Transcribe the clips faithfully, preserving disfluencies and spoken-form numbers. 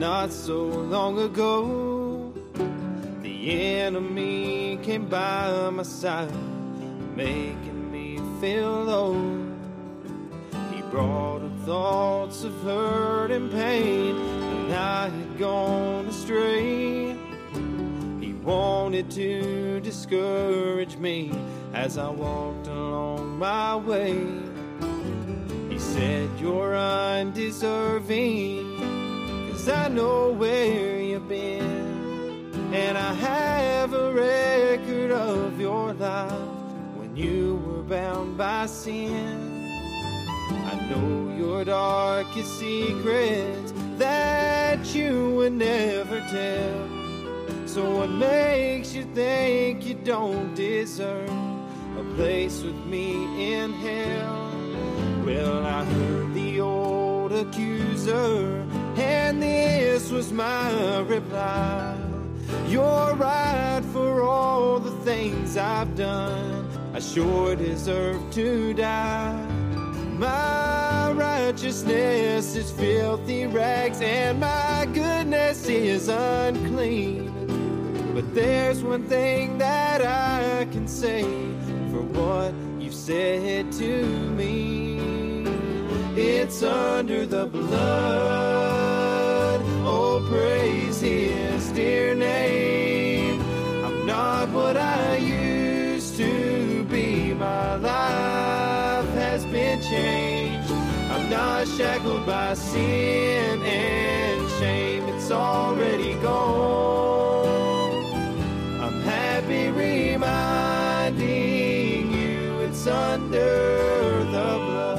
not so long ago, the enemy came by my side, making me feel low. He brought up thoughts of hurt and pain, and I had gone astray. He wanted to discourage me as I walked along my way. He said, you're undeserving, 'cause I know where you've been, and I have a record of your life when you were bound by sin. I know your darkest secrets that you would never tell. So what makes you think you don't deserve a place with me in hell? Well, I heard the old accuser, and this was my reply. You're right for all the things I've done. I sure deserve to die. My righteousness is filthy rags, and my goodness is unclean. But there's one thing that I can say for what you've said to me. It's under the blood. Oh, praise his dear name. I'm not what I used to be. My life has been changed. I'm not shackled by sin and shame. It's already gone. I'm happy reminding you it's under the blood.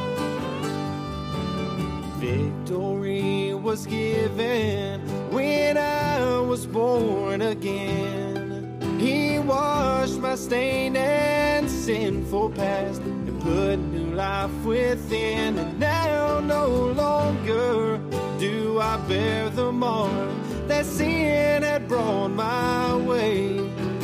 Victory was given when I was born again. He washed my stained and sinful past and put new life within. And now no longer do I bear the mark that sin had brought my way.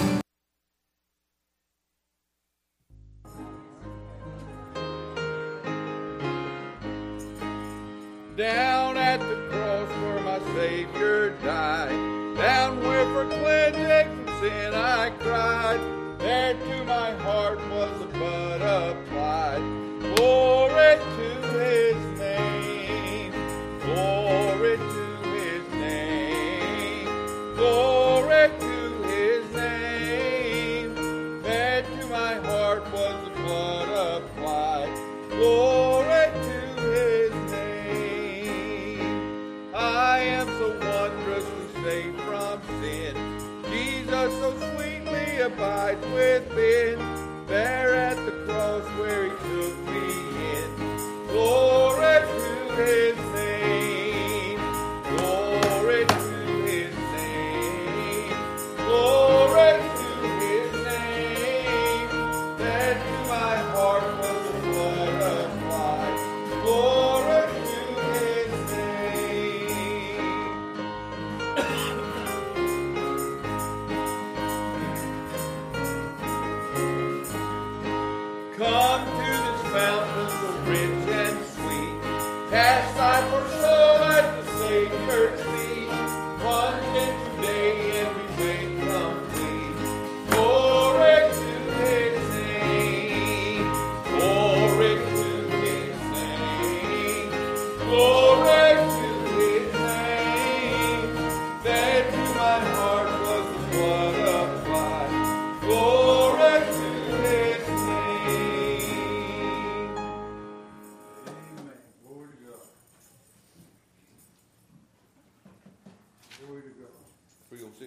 Down at the cross where my Savior died, down where for cleansing from sin I cried, there to my heart was the blood applied. Glory to his name, glory to his name, glory to his name. There to my heart was the blood applied. Glory to his name. I am so wondrously saved from sin. Jesus so sweetly abides within. There at the cross where he took me in. Glory to his name. Glory to his name. Glory to his name. There to my heart was the blood applied. Glory to his name. Come to this fountain so rich and sweet. Cast thy poor soul at the Savior's feet. Plunge in today and be made complete. Glory to his name. Glory to his name. Glory to his name. There to my heart was the blood applied. Glory to his name. Amen. Glory to God. Glory to God. three oh six.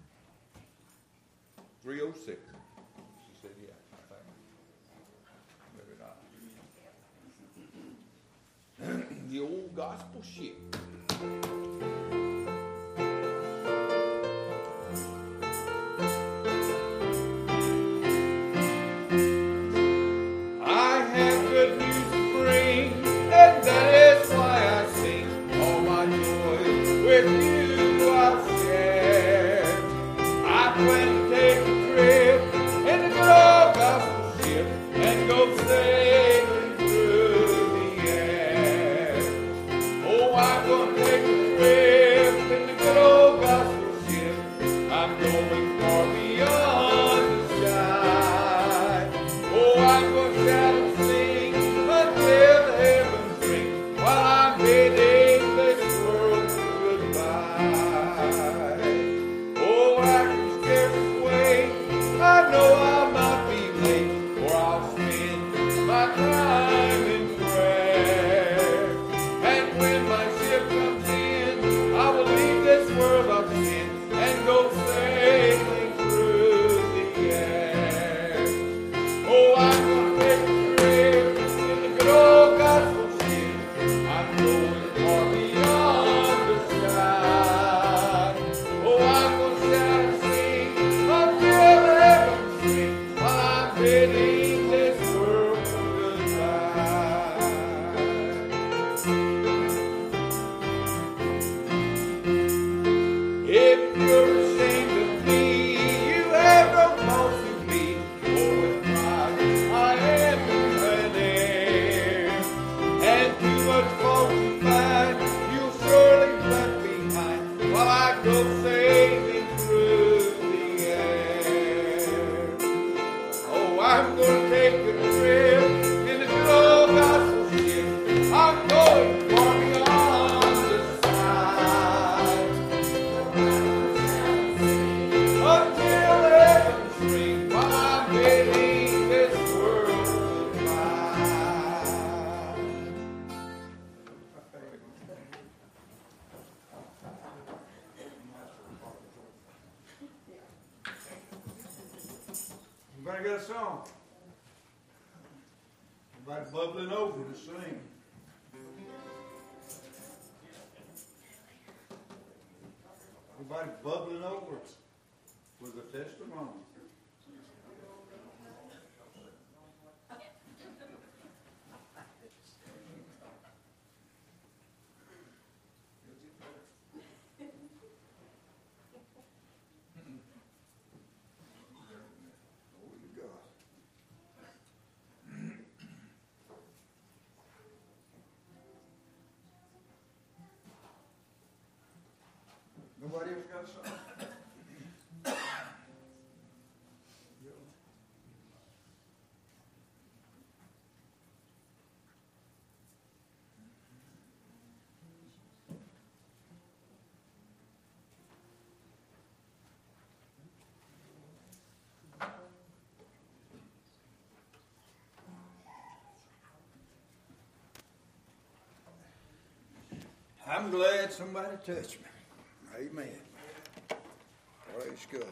three oh six. She said, yeah, I think. Maybe not. The old gospel shit. I have good news to bring, and that is why I sing. All my joy with you I'll share. I plan to take a trip in the good old gospel ship and go sailing through the air. Oh, I'm gonna take a trip I'm gonna take a trip in the good old gospel ship. I'm going far beyond the side. Until heaven's ring, my bidding this world goodbye. Anybody got a song? Anybody bubbling over to sing? Anybody bubbling over with a testimony? Nobody else got a song? I'm glad somebody touched me. Amen. Praise God.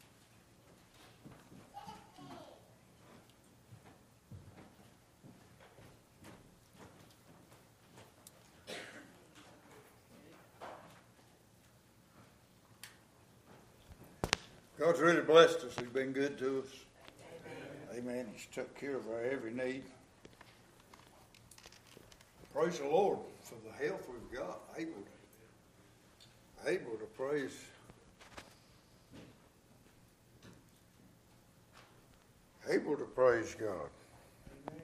God's really blessed us. He's been good to us. Amen. He's took care of our every need. Praise the Lord for the health we've got. Able to, able to praise. Able to praise God. Amen.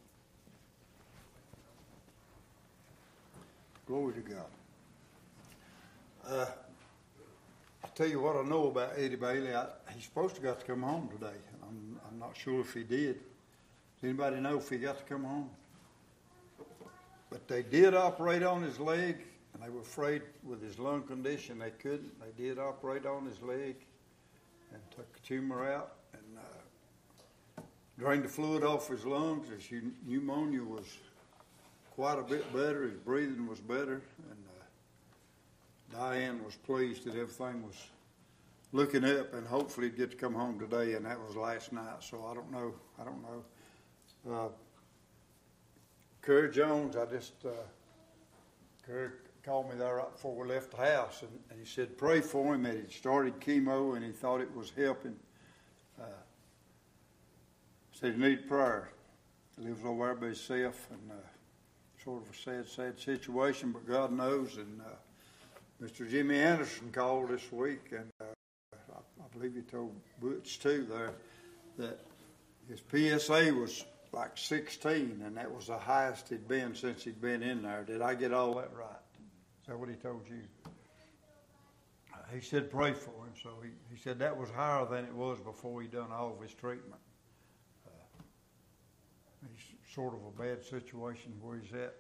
Glory to God. Uh, I'll tell you what I know about Eddie Bailey. I, he's supposed to got to come home today. I'm, I'm not sure if he did. Does anybody know if he got to come home? But they did operate on his leg, and they were afraid with his lung condition they couldn't. They did operate on his leg and took a tumor out and uh, drained the fluid off his lungs. His pneumonia was quite a bit better. His breathing was better. And uh, Diane was pleased that everything was looking up, and hopefully he'd get to come home today, and that was last night. So I don't know. I don't know. Uh, Kerry Jones, I just, uh, Kerry called me there right before we left the house, and, and he said, pray for him, that he'd started chemo and he thought it was helping. Uh, said he needed prayer. He lives over there by himself, and uh, sort of a sad, sad situation, but God knows. And uh, Mister Jimmy Anderson called this week, and uh, I, I believe he told Butch too there that his P S A was like sixteen, and that was the highest he'd been since he'd been in there. Did I get all that right? Is that what he told you? Uh, he said pray for him, so he, he said that was higher than it was before he done all of his treatment. Uh, he's sort of a bad situation where he's at.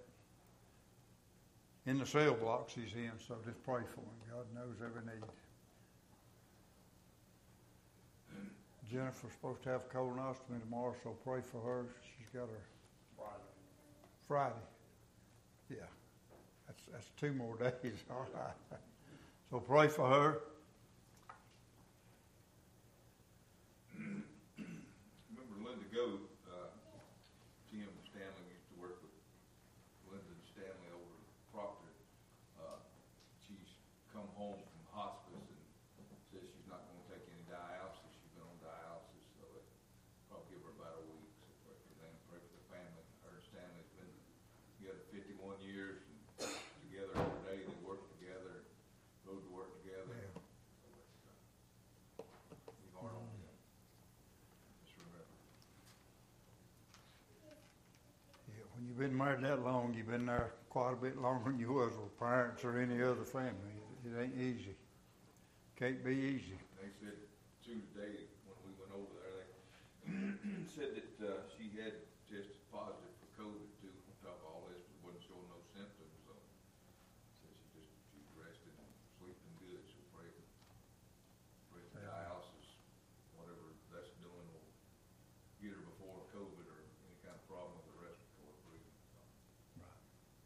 In the cell blocks he's in, so just pray for him. God knows every need. Jennifer's supposed to have colonoscopy tomorrow, so pray for her. She's got her Friday. Friday. Yeah. That's that's two more days. All right. So pray for her. Remember Linda Go, uh, Tim Stanley used to work with Linda and Stanley over at Proctor. Uh, she's come home from hospice and says she's not going to take any dialysis. She's been on dialysis, so it probably give her about a week. So pray for them, pray for the family. Her and Stanley's been together fifty-one years, and together every day. They work together, go to work together. Yeah. So it's, uh, be hard on them. Just remember. Yeah, when you've been married that long, you've been there quite a bit longer than you was with parents or any other family. It, it ain't easy. Can't be easy. They said Tuesday when we went over there, they said that uh, she had tested positive for COVID too, on top of all this, but wasn't showing no symptoms. So said she just she's rested and sleeping good. So pray for pray for Yeah. dialysis, whatever that's doing will get her before COVID or any kind of problem with the respiratory breathing. So. Right.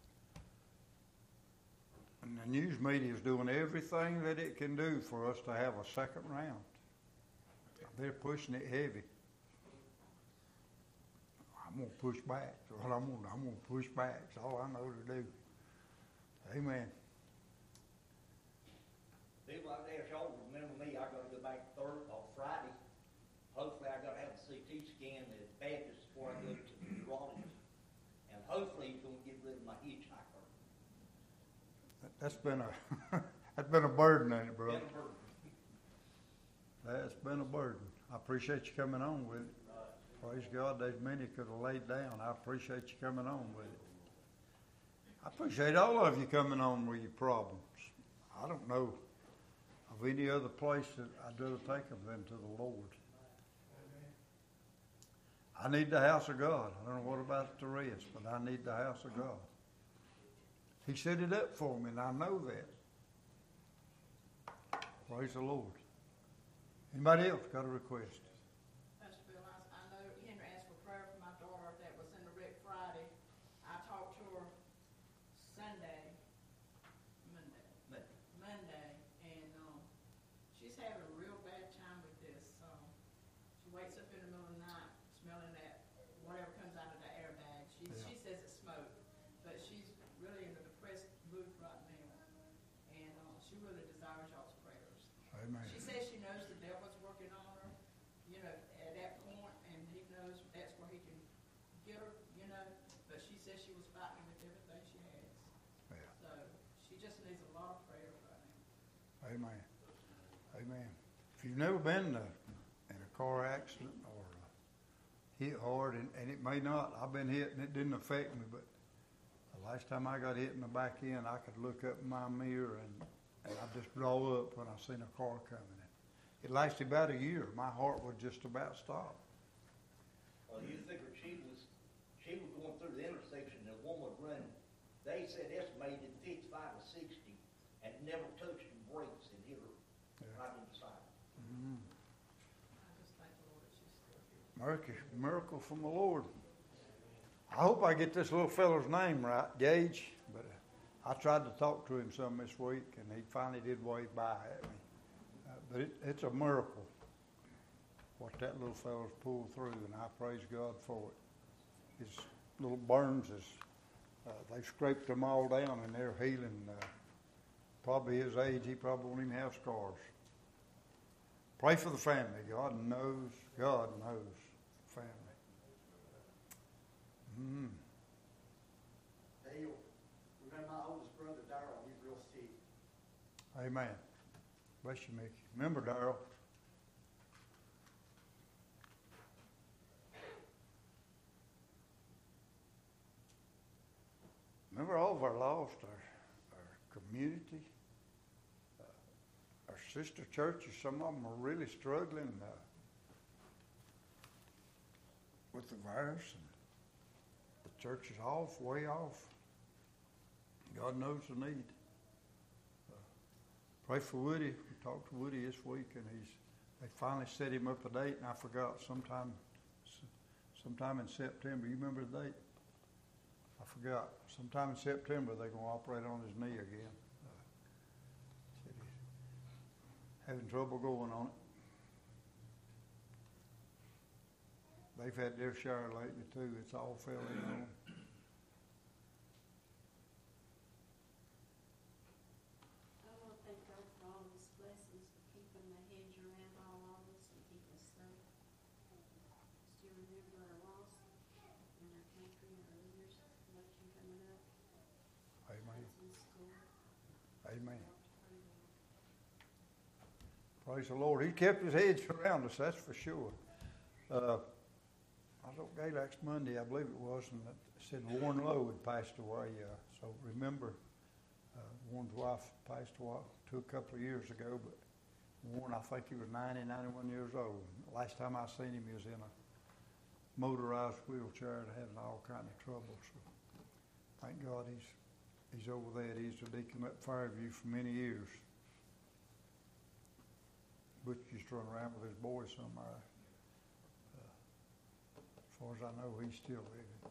And the news media is doing everything that it can do for us to have a second round. They're pushing it heavy. I'm gonna push back. That's what I'm gonna. I'm gonna push back. That's all I know to do. Amen. People out there, y'all remember me, I gotta go back Thursday or Friday. Hopefully I gotta have a C T scan at Baptist before I go to the neurologist. And hopefully he's gonna get rid of my hitchhiker. That- That's been a that's been a burden, ain't it, bro? Been a burden. That's been a burden. I appreciate you coming on with it. Praise God, there's many could have laid down. I appreciate you coming on with it. I appreciate all of you coming on with your problems. I don't know of any other place that I'd rather take them than to the Lord. I need the house of God. I don't know what about the rest, but I need the house of God. He set it up for me, and I know that. Praise the Lord. Anybody else got a request? Pastor Bill, I, I know Henry asked for prayer for my daughter that was in the wreck Friday. I talked to her Sunday, Monday, Monday. Monday, and um, she's having a real bad time with this. Um, she wakes up in the middle of the night smelling that whatever comes out of the airbag. She Yeah. she says it's smoke, but she's really in a depressed mood right now, and uh, she really desires y'all's prayers. Amen. She says she knows the devil's working on her, you know, at that point, and he knows that's where he can get her, you know, but she says she was fighting with everything she has. Yeah. So she just needs a lot of prayers right now. Amen. Amen. If you've never been in a, in a car accident or uh, hit hard, and, and it may not, I've been hit and it didn't affect me, but the last time I got hit in the back end, I could look up in my mirror and, and I just draw up when I seen a car coming in. It lasted about a year. My heart would just about stop. Well, you figure she was, she was going through the intersection and a woman running, they said estimated fifty-five to sixty and never touched the brakes and hit her Yeah. right in the side. Mm-hmm. I just thank the Lord that she's still here. Miracle, miracle from the Lord. I hope I get this little feller's name right, Gage. But uh, I tried to talk to him some this week, and he finally did wave by at me. Uh, but it, it's a miracle what that little fella's pulled through, and I praise God for it. His little burns is uh, they've scraped them all down, and they're healing. Uh, probably his age, he probably won't even have scars. Pray for the family. God knows. God knows the family. Mm. Dale, remember my oldest brother Darrell, he's real sick. Amen. Bless you, Mickey. Remember, Darrell. Remember all of our lost, our, our community, uh, our sister churches. Some of them are really struggling uh, with the virus, and the church is off, way off. God knows the need. Uh, pray for Woody. We talked to Woody this week, and he's they finally set him up a date, and I forgot sometime sometime in September. You remember the date? I forgot. Sometime in September, they're going to operate on his knee again. Uh, said he's having trouble going on it. They've had their share lately, too. It's all failing on. I want to thank God for all His blessings, for keeping the hedge around all of us and keeping us safe. Still remember our loss in our country and our leaders, election coming up. Amen. Kids in school. Amen. Pray, Lord. Praise the Lord. He kept his hedge around us, that's for sure. Uh, I was at Galax Monday, I believe it was, and it said Warren Lowe had passed away. Uh, so remember, uh, Warren's wife passed away two a couple of years ago, but Warren, I think he was ninety, ninety-one years old. Last time I seen him, he was in a motorized wheelchair and having all kind of trouble. So thank God he's he's over that. He's a deacon at Fairview for many years. Butch used to run around with his boys somewhere. Uh, as far as I know, he's still living.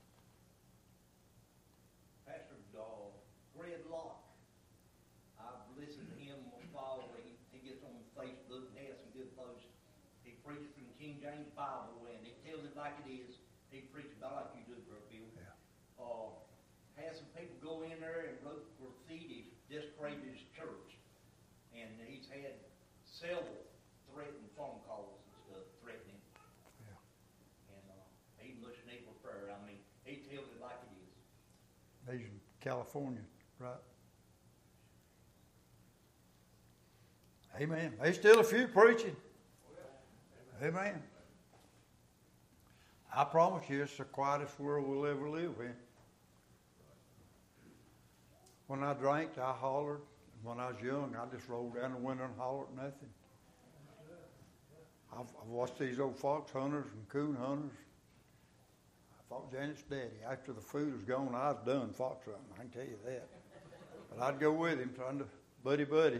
Pastor uh, Fred Locke, I've listened to him before. He, he gets on Facebook and has some good posts. He preaches from the King James Bible, and he tells it like it is. He preaches about like you do, Brother Bill. Yeah. Uh, had some people go in there and wrote graffiti, desecrated his church. And he's had several threatening phone calls and stuff, threatening. Yeah. And uh, he looks need for prayer. I mean, he tells it like it is. He's in California, right? Amen. There's still a few preaching. Amen. I promise you, it's the quietest world we'll ever live in. When I drank, I hollered. When I was young, I just rolled down the window and hollered nothing. I've, I've watched these old fox hunters and coon hunters. I fought Janet's daddy. After the food was gone, I was done fox hunting. I can tell you that. But I'd go with him, trying to buddy buddy.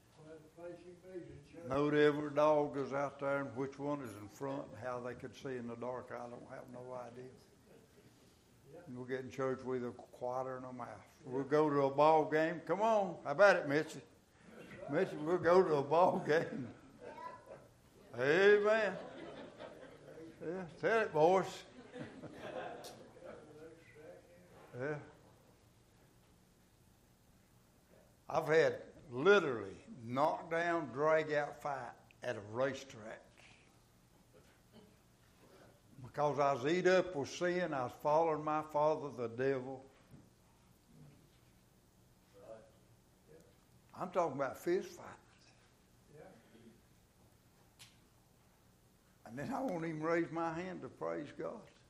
Note every dog goes out there and which one is in front and how they could see in the dark. I don't have no idea. And we'll get in church with a quieter than a mouse. We'll go to a ball game. Come on. How about it, Mitchie? Mitchie, we'll go to a ball game. Amen. Yeah, tell it, boys. Yeah. I've had literally knockdown, drag-out fight at a racetrack. Because I was eat up with sin, I was following my father, the devil. I'm talking about fist fights. And then I won't even raise my hand to praise God.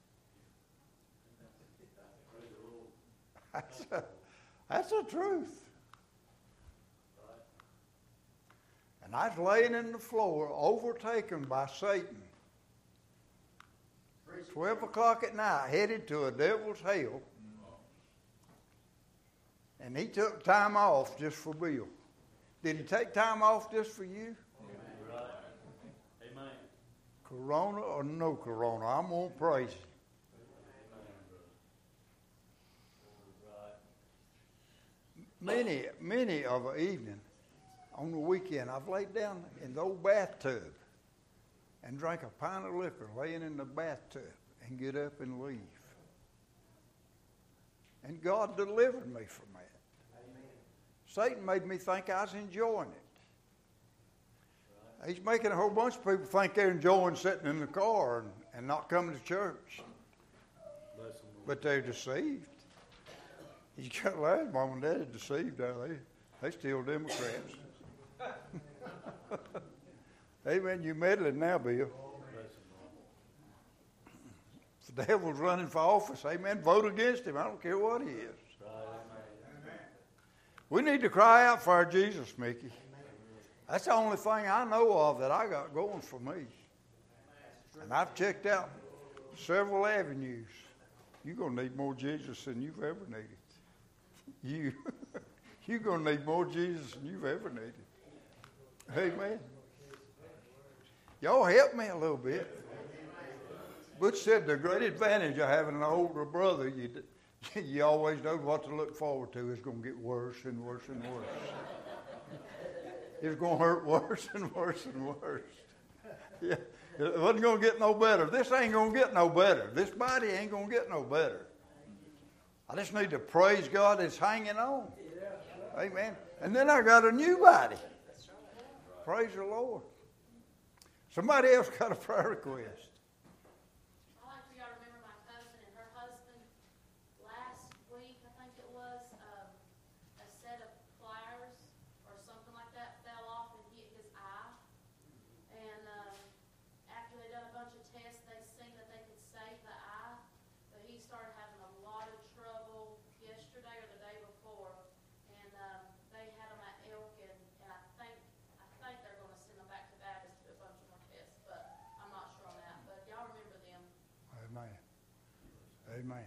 That's a, that's the truth. And I was laying in the floor, overtaken by Satan. Twelve o'clock at night, headed to a devil's hell. And he took time off just for Bill. Did he take time off just for you? Right. Amen. Corona or no corona, I'm going to praise him. Many, many of an evening on the weekend, I've laid down in the old bathtub and drank a pint of liquor laying in the bathtub and get up and leave. And God delivered me from that. Amen. Satan made me think I was enjoying it. Right. He's making a whole bunch of people think they're enjoying sitting in the car and, and not coming to church. But they're deceived. You got glad Mom and Dad are deceived, are they? They still Democrats. Amen. You meddling now, Bill. If the devil's running for office, amen, vote against him. I don't care what he is. We need to cry out for our Jesus, Mickey. That's the only thing I know of that I got going for me. And I've checked out several avenues. You're going to need more Jesus than you've ever needed. You, you're going to need more Jesus than you've ever needed. Amen. Y'all help me a little bit. Butch said the great advantage of having an older brother, you, you always know what to look forward to. It's going to get worse and worse and worse. It's going to hurt worse and worse and worse. Yeah, it wasn't going to get no better. This ain't going to get no better. This body ain't going to get no better. I just need to praise God it's hanging on. Amen. And then I got a new body. Praise the Lord. Somebody else got a prayer request. I'd like for y'all to remember my cousin and her husband. Last week, I think it was, um, a set of pliers or something like that fell off and hit his eye. And um, after they done a bunch of tests, they seen that they could save the eye. But he started having a lot of trouble yesterday or the day before. And um, they had him at Elkin, and I think I think they're going to send him back to Baptist to do a bunch of more tests, but I'm not sure on that. But Amen.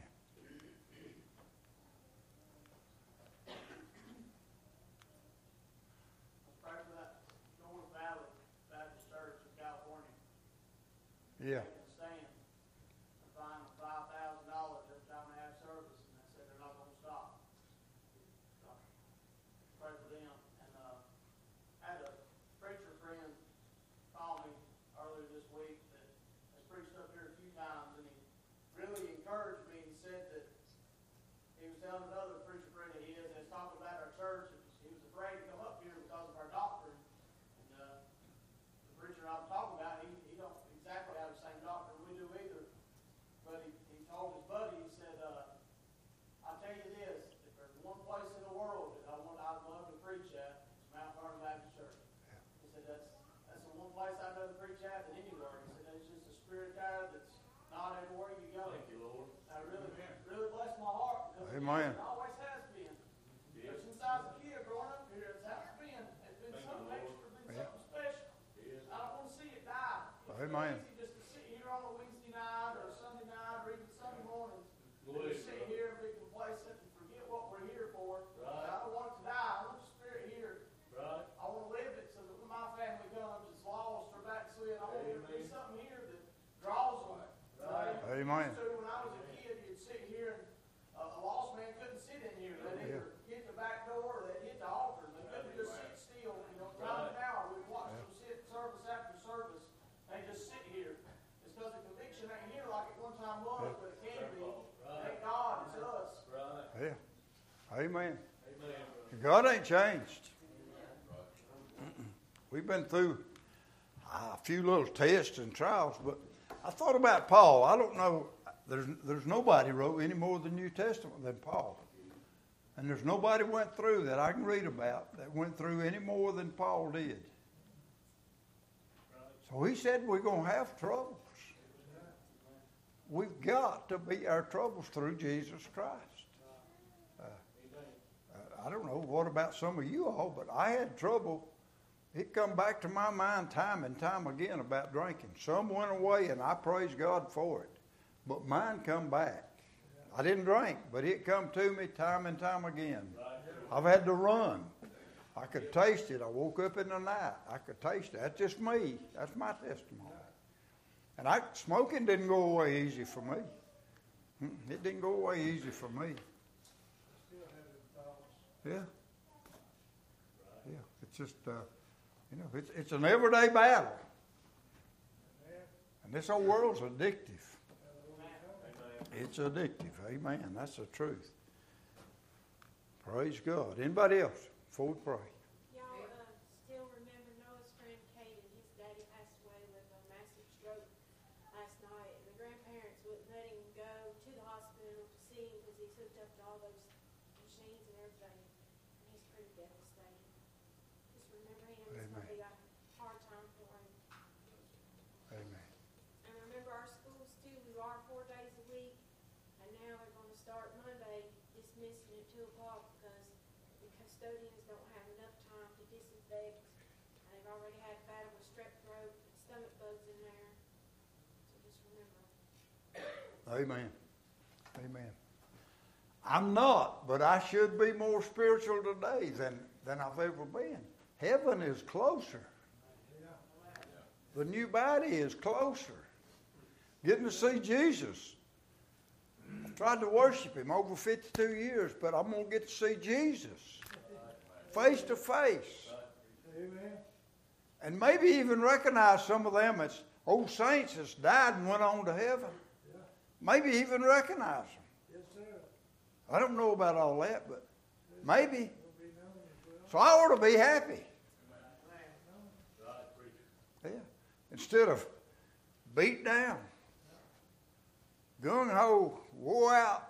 Pray for that North Valley Baptist Church in California. Yeah. Taking a stand and fine them five thousand dollars every time they have service, and they said they're not gonna stop. So, pray for them. And, uh, I had a preacher friend call me earlier this week that has preached up here a few times, and he really encouraged me and said that he was telling another preacher friend of his that's talking about our church, and he was afraid to come up here because of our doctrine. And, uh, the preacher I'm talking about, he, he don't exactly have the same doctrine we do either. But he, he told his buddy, he said, uh, I'll tell you this, if there's one place in the world that I want, I'd love to preach at, it's Mount Vernon Baptist Church. He said, that's, that's the one place I'd rather preach at than anywhere. He said, there's just a spirit there that's not everywhere you go. Thank you, Lord. That really, really blessed my heart. Because Amen. it always has been. Ever since I was a kid growing up here, it's has been. It's been Thank something you, Lord. extra, been Yeah. something special. Yes. I don't want to see it die. It's Amen. easy just to sit here on a Wednesday night or a Sunday night or even Sunday morning. Go And ahead, just sit brother. here and be complacent and forget what we're here for. Right. I don't want it to die. I want the spirit here. Right? I want to live it so that when my family comes, it's lost or backslid. I want there to be Amen. something here that draws them. Right. Amen. So when I was a kid, you'd sit here and uh, a lost man couldn't sit in here. They'd either hit the back door or they'd hit the altar. They couldn't just sit still. You know, time and hour, we'd watch them sit service after service. They just sit here. It's because the conviction ain't here like it one time was, but it can be. Thank God, it's us. Right. Yeah. Amen. Amen, brother. God ain't changed. Mm-mm. We've been through a few little tests and trials, but I thought about Paul. I don't know. There's there's nobody wrote any more of the New Testament than Paul, and there's nobody went through that I can read about that went through any more than Paul did. So he said we're going to have troubles. We've got to beat our troubles through Jesus Christ. I don't know what about some of you all, but I had trouble. It come back to my mind time and time again about drinking. Some went away, and I praise God for it. But mine come back. I didn't drink, but it come to me time and time again. I've had to run. I could taste it. I woke up in the night. I could taste it. That's just me. That's my testimony. And I, smoking didn't go away easy for me. It didn't go away easy for me. Yeah. Yeah. It's just, uh, you know, it's, it's an everyday battle. And this whole world's addictive. It's addictive. Amen. That's the truth. Praise God. Anybody else before we pray? Y'all uh, still remember Noah's friend Caden? His daddy passed away with a massive stroke last night, and the grandparents wouldn't let him go to the hospital to see him because he's hooked up to all those machines and everything, and he's pretty devastated. Just remember him. It's going to be a hard time for him. Amen. And remember our schools too. We are four days a week, and now they're going to start Monday dismissing at two o'clock because the custodians don't have enough time to disinfect. And they've already had a battle with strep throat and stomach bugs in there. So just remember. Amen. Amen. I'm not, but I should be more spiritual today than, than I've ever been. Heaven is closer. The new body is closer. Getting to see Jesus. I tried to worship him over fifty-two years, but I'm going to get to see Jesus face to face. Amen. And maybe even recognize some of them as old saints that's died and went on to heaven. Maybe even recognize them. Yes, sir. I don't know about all that, but maybe. Will be known as well. So I ought to be happy. Right, preacher. Yeah. Instead of beat down, gung ho, wore out.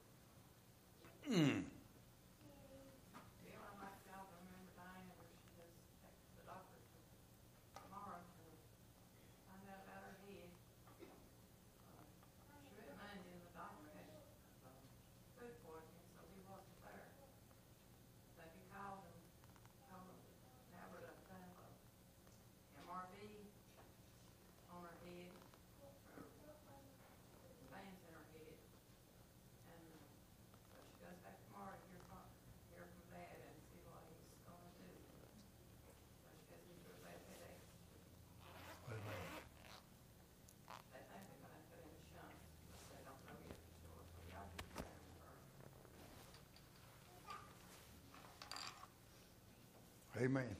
Mm. Yeah, I'd like y'all to remember Diana where she goes back to the doctor tomorrow to find out about her head. Uh, She went Monday and the doctor had uh, food poisoning, so he wasn't there. But he called and told him now we're to have a M R V on her head, or bands in her head. Amen.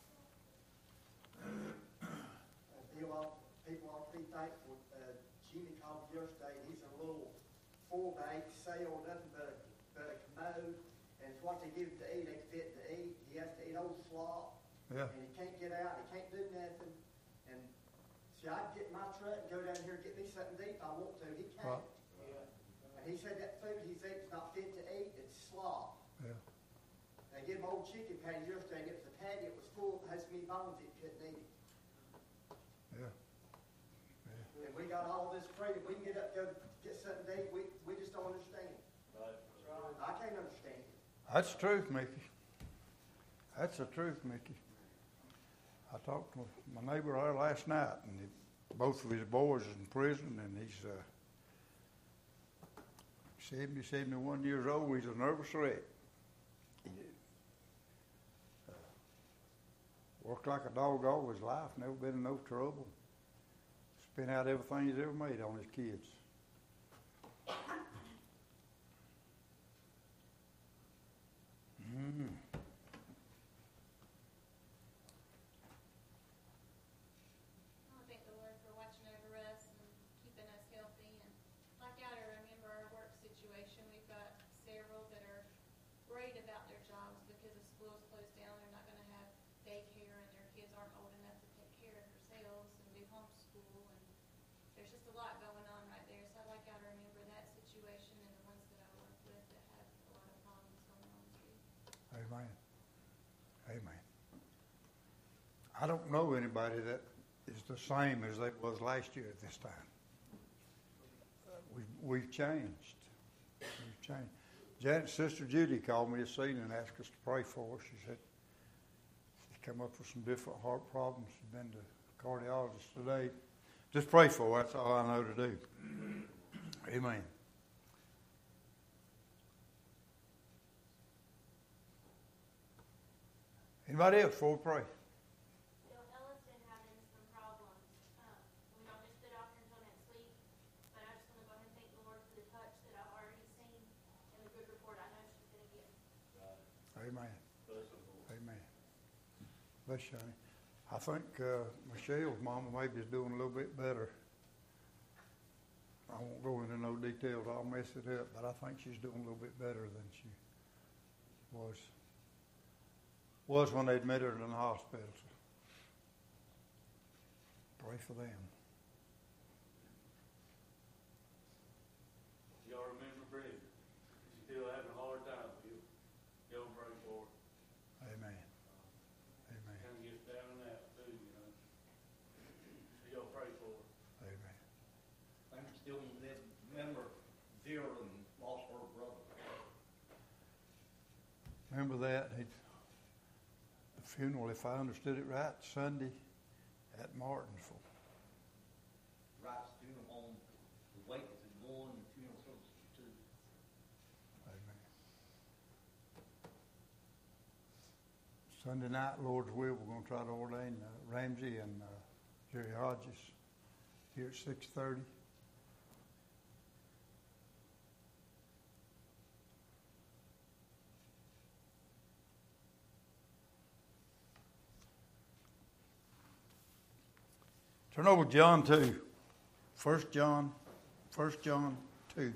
People ought, people ought to be thankful. Uh, Jimmy called me yesterday, and he's a little four-bank sale, nothing but a, but a commode. And it's what they give him to eat, they fit to eat. He has to eat old slop. Yeah. And he can't get out, he can't do nothing. And see, I can get in my truck and go down here and get me something to eat if I want to. He can't. Right. And he said that food he's eating is not fit to eat, it's slop. Yeah. They gave him old chicken patty yesterday, and it was a patty, it was full, it has so many bones it couldn't eat it. Yeah. And we got all this freedom. We can get up, go get something to eat. We, we just don't understand. Right. I can't understand it. That's the truth, Mickey. That's the truth, Mickey. I talked to my neighbor there last night, and he, both of his boys is in prison, and he's uh, seventy, seventy-one years old. He's a nervous wreck. He, uh, worked like a dog all his life, never been in no trouble. Spent out everything he's ever made on his kids. Mm. I thank the Lord for watching over us and keeping us healthy. And like I remember our work situation, we've got several that are worried about their jobs because if school's closed down, they're not going to have daycare, and their kids aren't old enough to take care of themselves and do homeschool. And there's just a lot going on right there. So I like I remember that situation and the ones that I work with that have a lot of problems going on too. Amen. Amen. I don't know anybody that is the same as they was last year at this time. We've, we've changed. We've changed. Janet's sister Judy called me this evening and asked us to pray for her. She said she's come up with some different heart problems. She's been to a cardiologist today. Just pray for her. That's all I know to do. Amen. Anybody else before we pray? Bill Ellis been having some problems. Um, we don't just sit out here until next week, but I just want to go ahead and thank the Lord for the touch that I've already seen and the good report I know she's going to get. Amen. Amen. Bless you, honey. I think uh, Michelle's mama maybe is doing a little bit better. I won't go into no details. I'll mess it up, but I think she's doing a little bit better than she was. Was when they admitted her in the hospital. So pray for them. Y'all remember Brenda? She's still having a hard time with you. Y'all pray for her. Amen. Amen. Kind of gets down and out too, you know. So y'all pray for her. Amen. I'm still live, remember Vera lost her brother. Remember that? He, the funeral, if I understood it right, Sunday at Martinsville. Rice funeral home, the wake is at one, the funeral service is two. Amen. Sunday night, Lord's will, we're going to try to ordain uh, Ramsey and uh, Jerry Hodges here at six thirty. Turn over to John two. First John, First John two.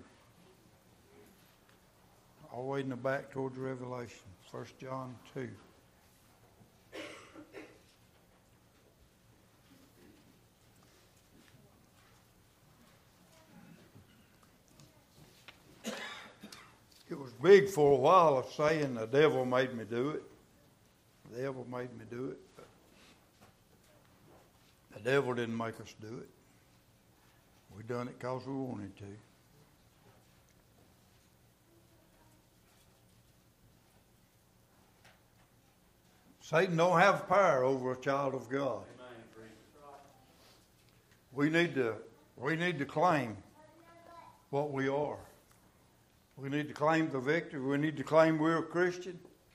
All the way in the back towards Revelation. First John two. It was big for a while of saying the devil made me do it. The devil made me do it. But the devil didn't make us do it. We done it because we wanted to. Satan don't have power over a child of God. We need to we need to claim what we are. We need to claim the victory. We need to claim we're a Christian.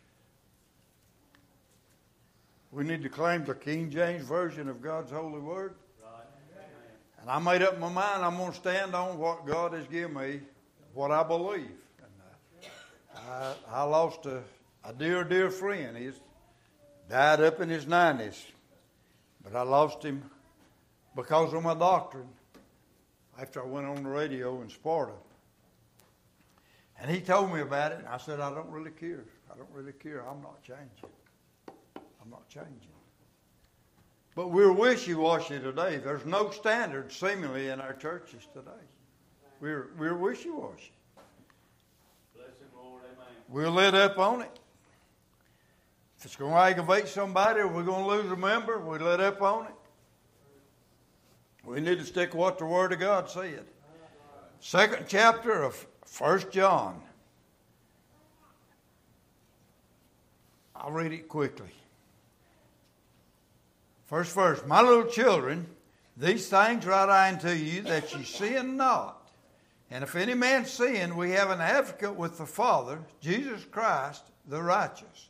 We need to claim the King James Version of God's holy word. And I made up my mind I'm going to stand on what God has given me, what I believe. And uh, I, I lost a, a dear, dear friend. He's Died up in his nineties. But I lost him because of my doctrine after I went on the radio in Sparta. And he told me about it, and I said, I don't really care. I don't really care. I'm not changing. I'm not changing. But we're wishy-washy today. There's no standard, seemingly, in our churches today. We're, we're wishy-washy. Bless him, Lord. Amen. We're lit up on it. If it's going to aggravate somebody or we're going to lose a member, we're lit up on it. We need to stick with what the Word of God said. Second chapter of First John. I'll read it quickly. First verse. My little children, these things write I unto you, that ye sin not. And if any man sin, we have an advocate with the Father, Jesus Christ, the righteous.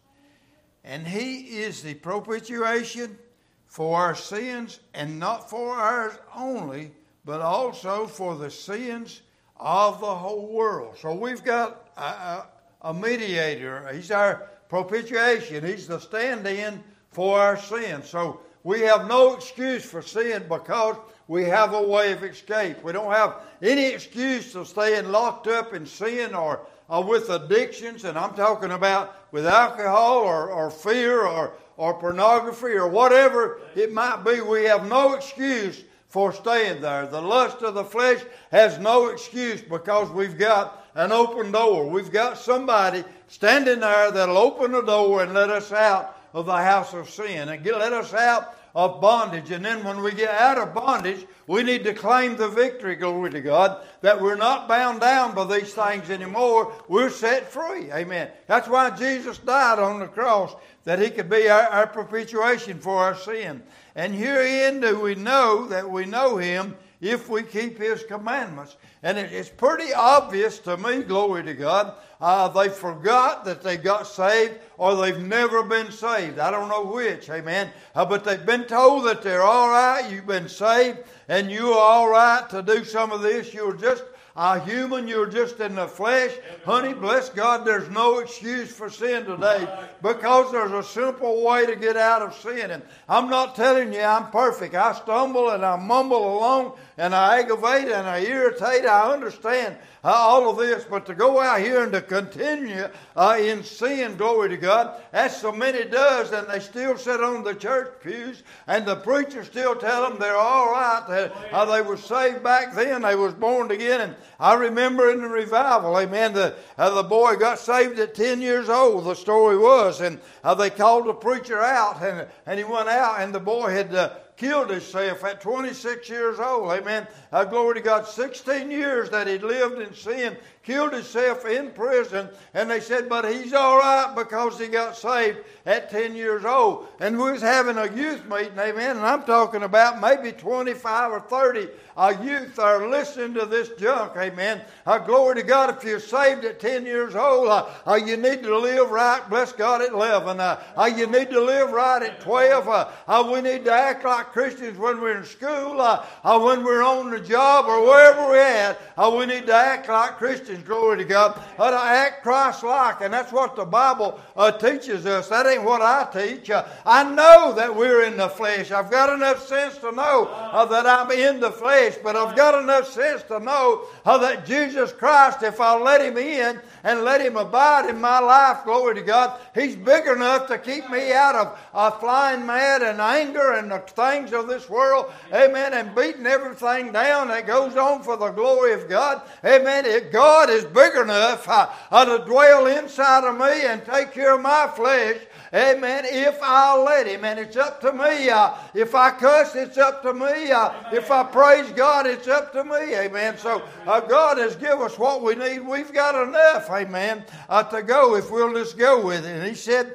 And he is the propitiation for our sins, and not for ours only, but also for the sins of the whole world. So we've got a, a, a mediator. He's our propitiation. He's the stand-in for our sins. So we have no excuse for sin because we have a way of escape. We don't have any excuse to staying locked up in sin or, or with addictions. And I'm talking about with alcohol or, or fear or, or pornography or whatever it might be. We have no excuse for staying there. The lust of the flesh has no excuse because we've got an open door. We've got somebody standing there that'll open the door and let us out of the house of sin and get, let us out of bondage. And then when we get out of bondage, we need to claim the victory, glory to God, that we're not bound down by these things anymore. We're set free. Amen. That's why Jesus died on the cross, that he could be our, our propitiation for our sin. And herein do we know that we know him if we keep his commandments. And it, it's pretty obvious to me, glory to God, uh, they forgot that they got saved or they've never been saved. I don't know which, amen. Uh, but they've been told that they're all right, you've been saved, and you're all right to do some of this. You're just a human, you're just in the flesh. Honey, bless God, there's no excuse for sin today because there's a simple way to get out of sin. And I'm not telling you I'm perfect. I stumble and I mumble along and I aggravate and I irritate. I understand uh, all of this, but to go out here and to continue uh, in sin, glory to God, as so many does, and they still sit on the church pews and the preacher still tell them they're all right, that uh, they were saved back then, they was born again. And I remember in the revival, amen, the, uh, the boy got saved at ten years old, the story was, and uh, they called the preacher out, and, and he went out, and the boy had uh, killed himself at twenty-six years old, amen. Uh, glory to God, sixteen years that he'd lived in sin, killed himself in prison, and they said, but he's all right because he got saved at ten years old. And we was having a youth meeting, amen, and I'm talking about maybe twenty-five or thirty uh, youth are listening to this junk, amen. Uh, glory to God, if you're saved at ten years old, uh, uh, you need to live right, bless God, at eleven. Uh, uh, you need to live right at twelve. Uh, uh, we need to act like Christians when we're in school, uh, uh, when we're on the job or wherever we're at. Uh, we need to act like Christians, glory to God, uh, to act Christ-like, and that's what the Bible uh, teaches us. That ain't what I teach. Uh, I know that we're in the flesh. I've got enough sense to know uh, that I'm in the flesh, but I've got enough sense to know uh, that Jesus Christ, if I'll let him in and let him abide in my life, glory to God, he's big enough to keep me out of uh, flying mad and anger and the things of this world, amen, and beating everything down that goes on for the glory of God, amen. If God is big enough uh, uh, to dwell inside of me and take care of my flesh, amen, if I'll let him. And it's up to me. Uh, if I cuss, it's up to me. Uh, if I praise God, it's up to me, amen. So uh, God has given us what we need. We've got enough, amen, uh, to go if we'll just go with it. And he said,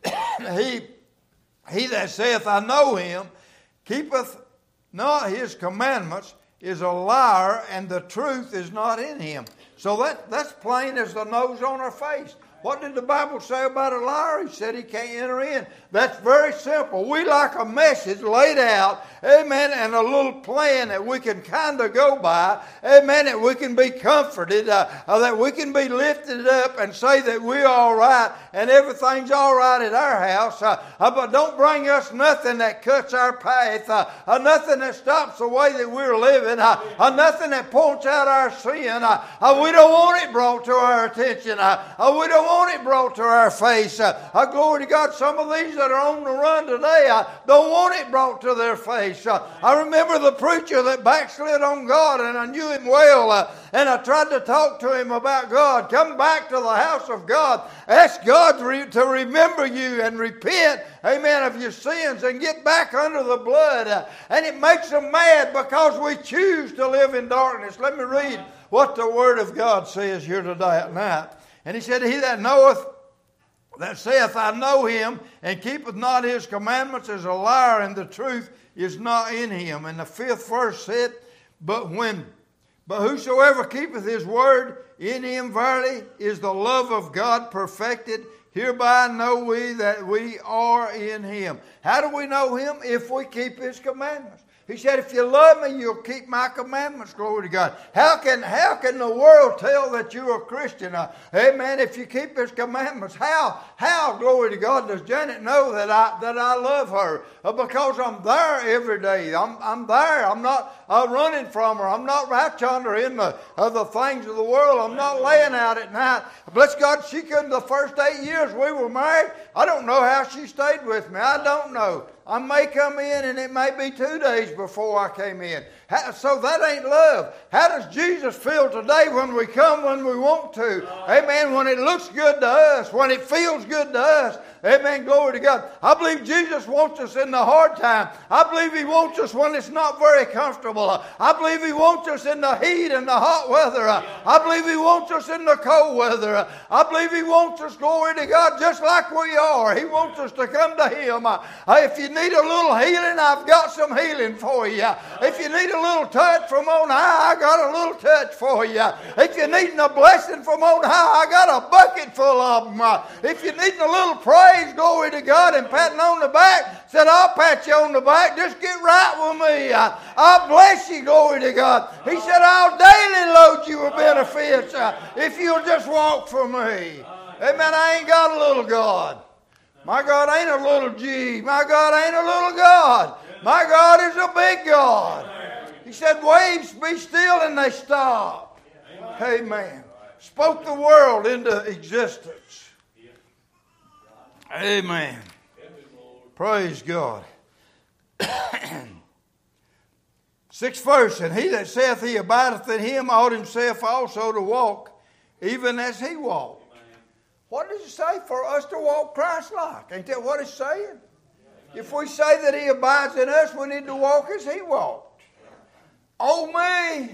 he, he that saith, I know him, keepeth not his commandments, is a liar, and the truth is not in him. So that, that's plain as the nose on our face. What did the Bible say about a liar? He said he can't enter in. That's very simple. We like a message laid out, amen, and a little plan that we can kind of go by, amen, that we can be comforted, uh, uh, that we can be lifted up and say that we're all right and everything's all right at our house. Uh, uh, but don't bring us nothing that cuts our path, uh, uh, nothing that stops the way that we're living, uh, uh, nothing that points out our sin. Uh, uh, we don't want it brought to our attention. Uh, uh, we don't want it brought to our face. Uh, uh, glory to God. Some of these that are on the run today uh, don't want it brought to their face. Uh, I remember the preacher that backslid on God, and I knew him well, uh, and I tried to talk to him about God. Come back to the house of God. Ask God to, re- to remember you and repent, amen, of your sins and get back under the blood. Uh, and it makes them mad because we choose to live in darkness. Let me read what the Word of God says here today at night. And he said, he that knoweth, that saith, I know him, and keepeth not his commandments, is a liar, and the truth is not in him. And the fifth verse said, But when, but whosoever keepeth his word, in him verily is the love of God perfected. Hereby know we that we are in him. How do we know him? If we keep his commandments. He said, if you love me, you'll keep my commandments. Glory to God. How can, how can the world tell that you're a Christian? Uh, amen. If you keep his commandments, how, how, glory to God, does Janet know that I, that I love her? Uh, because I'm there every day. I'm, I'm there. I'm not uh, running from her. I'm not right yonder in the, uh, the things of the world. I'm not laying out at night. Bless God, she couldn't the first eight years we were married. I don't know how she stayed with me. I don't know. I may come in and it may be two days before I came in. How, so that ain't love. How does Jesus feel today when we come when we want to? Amen. When it looks good to us. When it feels good to us. Amen. Glory to God. I believe Jesus wants us in the hard time. I believe he wants us when it's not very comfortable. I believe he wants us in the heat and the hot weather. I believe he wants us in the cold weather. I believe he wants us, glory to God, just like we are. He wants us to come to him. If you need a little healing, I've got some healing for you. If you need a little touch from on high, I got a little touch for you. If you're needing a blessing from on high, I got a bucket full of them. If you're needing a little praise, glory to God, and patting on the back, said, I'll pat you on the back. Just get right with me. I'll bless you, glory to God. He said, I'll daily load you with benefits if you'll just walk for me. Amen. I ain't got a little God. My God ain't a little G. My God ain't a little God. My God is a big God. He said, waves be still, and they stop. Amen. Spoke the world into existence. Amen. Praise God. Sixth verse, and he that saith he abideth in him ought himself also to walk, even as he walked. What does it say? For us to walk Christ-like. Ain't that what it's saying? If we say that he abides in us, we need to walk as he walked. Oh me.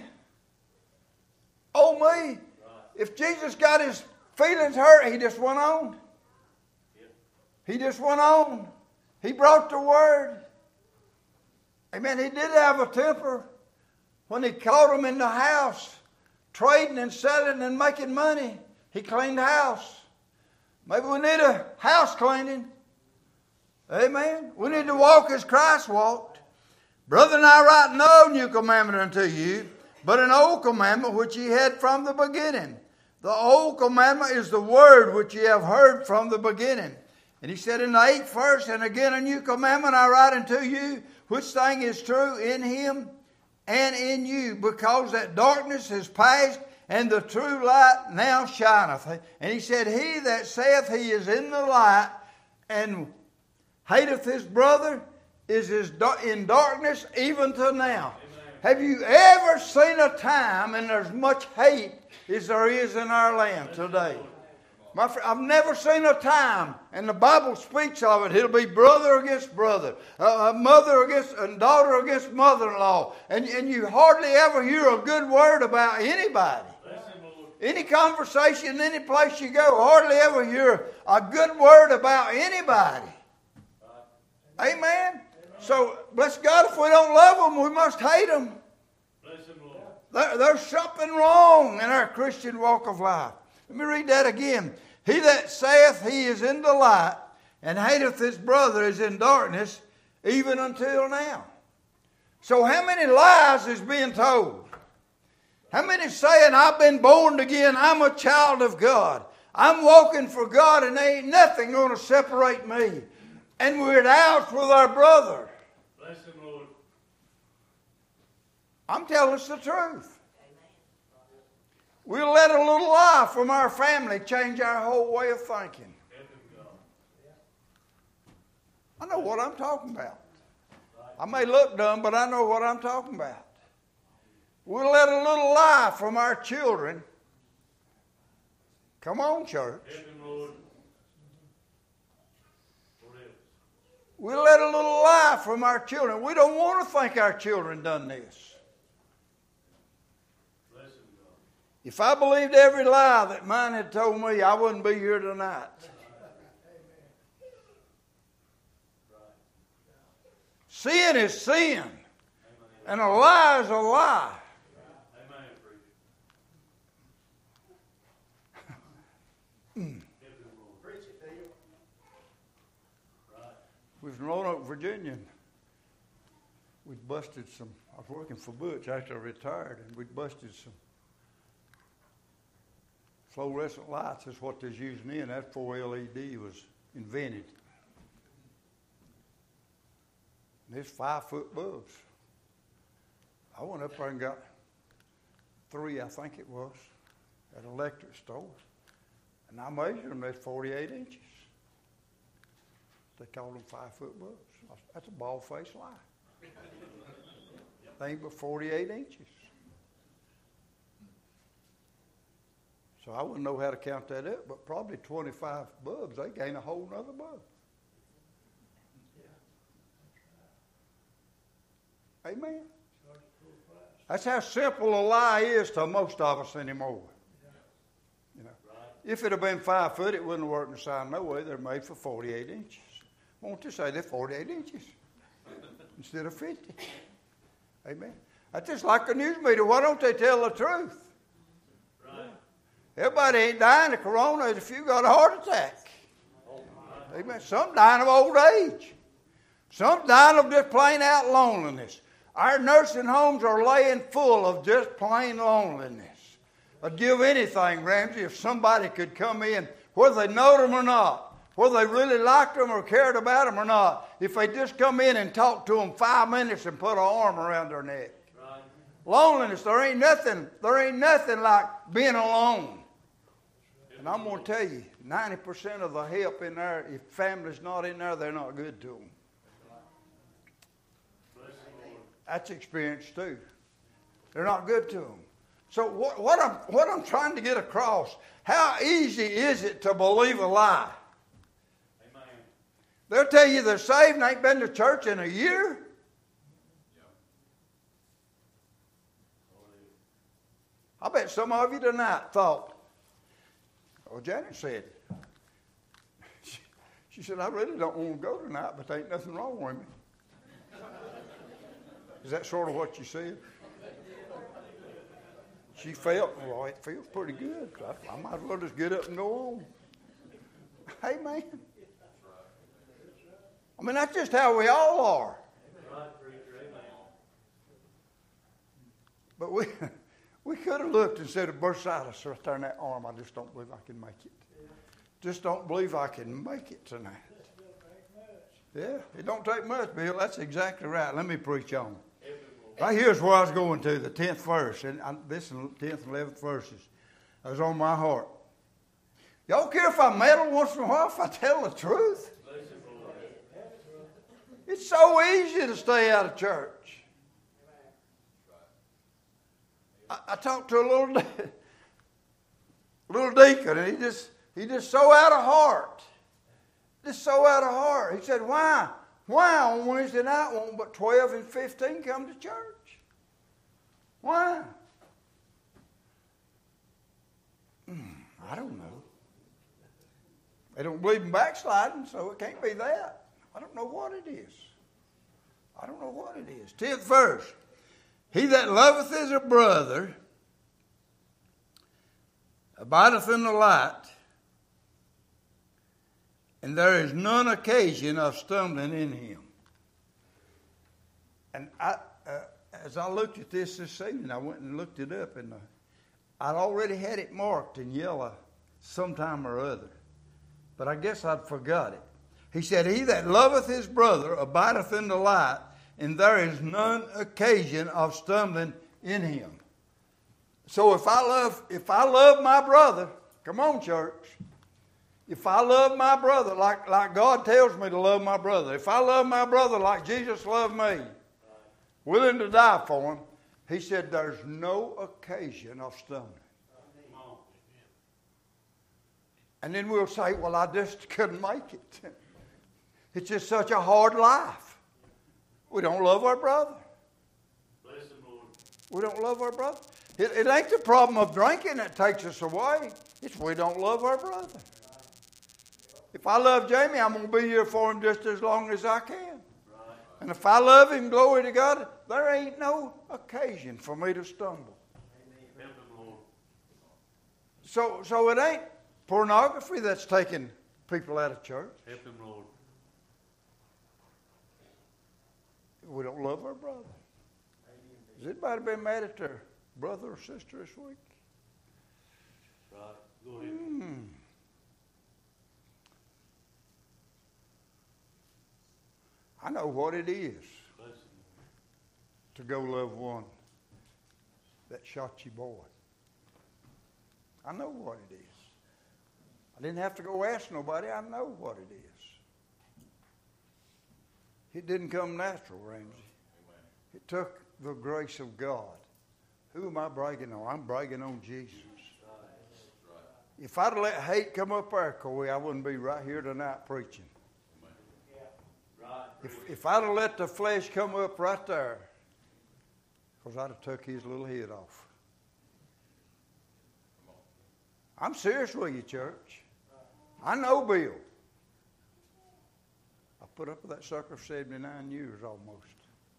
Oh me. If Jesus got his feelings hurt, he just went on. He just went on. He brought the word. Amen. He did have a temper when he caught him in the house, trading and selling and making money. He cleaned the house. Maybe we need a house cleaning. Amen. We need to walk as Christ walked. Brethren, I write no new commandment unto you, but an old commandment which ye had from the beginning. The old commandment is the word which ye have heard from the beginning. And he said in the eighth verse, and again a new commandment I write unto you, which thing is true in him and in you, because that darkness is past, and the true light now shineth. And he said, he that saith he is in the light, and hateth his brother, is in darkness even to now. Amen. Have you ever seen a time, and there's much hate as there is in our land today? My friend, I've never seen a time, and the Bible speaks of it. It'll be brother against brother, uh, mother against, and daughter against mother-in-law. And, and you hardly ever hear a good word about anybody. Any conversation, any place you go, hardly ever hear a good word about anybody. Amen? So, bless God, if we don't love them, we must hate them. There, there's something wrong in our Christian walk of life. Let me read that again. He that saith he is in the light and hateth his brother is in darkness, even until now. So how many lies is being told? How many saying, I've been born again, I'm a child of God, I'm walking for God, and there ain't nothing going to separate me. And we're at outs with our brother. Bless him, Lord. I'm telling us the truth. We'll let a little lie from our family change our whole way of thinking. I know what I'm talking about. I may look dumb, but I know what I'm talking about. We'll let a little lie from our children. Come on, church. We'll let a little lie from our children. We don't want to think our children done this. If I believed every lie that mine had told me, I wouldn't be here tonight. Sin is sin. And a lie is a lie. Mm. We was in Roanoke, Virginia. We busted some, I was working for Butch after I retired, and we busted some fluorescent lights. That's what they're using in. That four L E D was invented. And there's five foot bulbs. I went up there and got three, I think it was, at an electric store. And I measured them, that's forty-eight inches. They call them five foot bulbs. That's a bald-faced lie. They ain't but forty-eight inches. So I wouldn't know how to count that up, but probably twenty-five bulbs, they gain a whole nother bulb. Amen. That's how simple a lie is to most of us anymore. You know, if it had been five foot, it wouldn't have worked in the sign no way. They're made for forty-eight inches. Won't you say they're forty-eight inches instead of fifty? Amen. That's just like a news media. Why don't they tell the truth? Right. Everybody ain't dying of corona if you got a heart attack. Amen. Some dying of old age. Some dying of just plain out loneliness. Our nursing homes are laying full of just plain loneliness. I'd give anything, Ramsey, if somebody could come in, whether they knowed them or not, whether they really liked them or cared about them or not, if they just come in and talk to them five minutes and put an arm around their neck. Right. Loneliness, there ain't nothing, there ain't nothing like being alone. And I'm going to tell you, ninety percent of the help in there, if family's not in there, they're not good to them. That's experience too. They're not good to them. So what, what, I'm, what I'm trying to get across, how easy is it to believe a lie? Amen. They'll tell you they're saved and ain't been to church in a year. I bet some of you tonight thought, well, Janet said, she, she said, I really don't want to go tonight, but there ain't nothing wrong with me. Is that sort of what you said? She felt, well, it feels pretty good. I, I might as well just get up and go on. Amen. I mean, that's just how we all are. But we we could have looked and said, bursitis right there in that arm, I just don't believe I can make it. Just don't believe I can make it tonight. Yeah, it don't take much, Bill. That's exactly right. Let me preach on. Right here's where I was going to, the tenth verse. And I, this is the tenth and eleventh verses. That was on my heart. Y'all care if I meddle once in a while if I tell the truth? It's so easy to stay out of church. I, I talked to a little, de- little deacon, and he just he just so out of heart. Just so out of heart. He said, why? Why on Wednesday night won't but twelve and fifteen come to church? Why? Mm, I don't know. They don't believe in backsliding, so it can't be that. I don't know what it is. I don't know what it is. Tenth verse. He that loveth his brother abideth in the light, and there is none occasion of stumbling in him. And I, uh, as I looked at this this evening, I went and looked it up, and uh, I'd already had it marked in yellow sometime or other, but I guess I'd forgot it. He said, he that loveth his brother abideth in the light, and there is none occasion of stumbling in him. So if I love, if I love my brother, come on, church. If I love my brother like, like God tells me to love my brother, if I love my brother like Jesus loved me, willing to die for him, he said there's no occasion of stumbling. And then we'll say, well, I just couldn't make it. It's just such a hard life. We don't love our brother. Bless him, Lord. We don't love our brother. It, it ain't the problem of drinking that takes us away. It's we don't love our brother. If I love Jamie, I'm going to be here for him just as long as I can. Right. And if I love him, glory to God, there ain't no occasion for me to stumble. Help him, Lord. So, so it ain't pornography that's taking people out of church. Help him, Lord. We don't love our brother. Has anybody been mad at their brother or sister this week? Right. Go ahead. Hmm. I know what it is Bless him. to go love one that shot your boy. I know what it is. I didn't have to go ask nobody. I know what it is. It didn't come natural, Ramsey. Amen. It took the grace of God. Who am I bragging on? I'm bragging on Jesus. Right. If I'd have let hate come up there, Corey, I wouldn't be right here tonight preaching. Right. If, if I'd have let the flesh come up right there, because I'd have took his little head off. I'm serious with you, church. I know Bill. I put up with that sucker for seventy-nine years almost.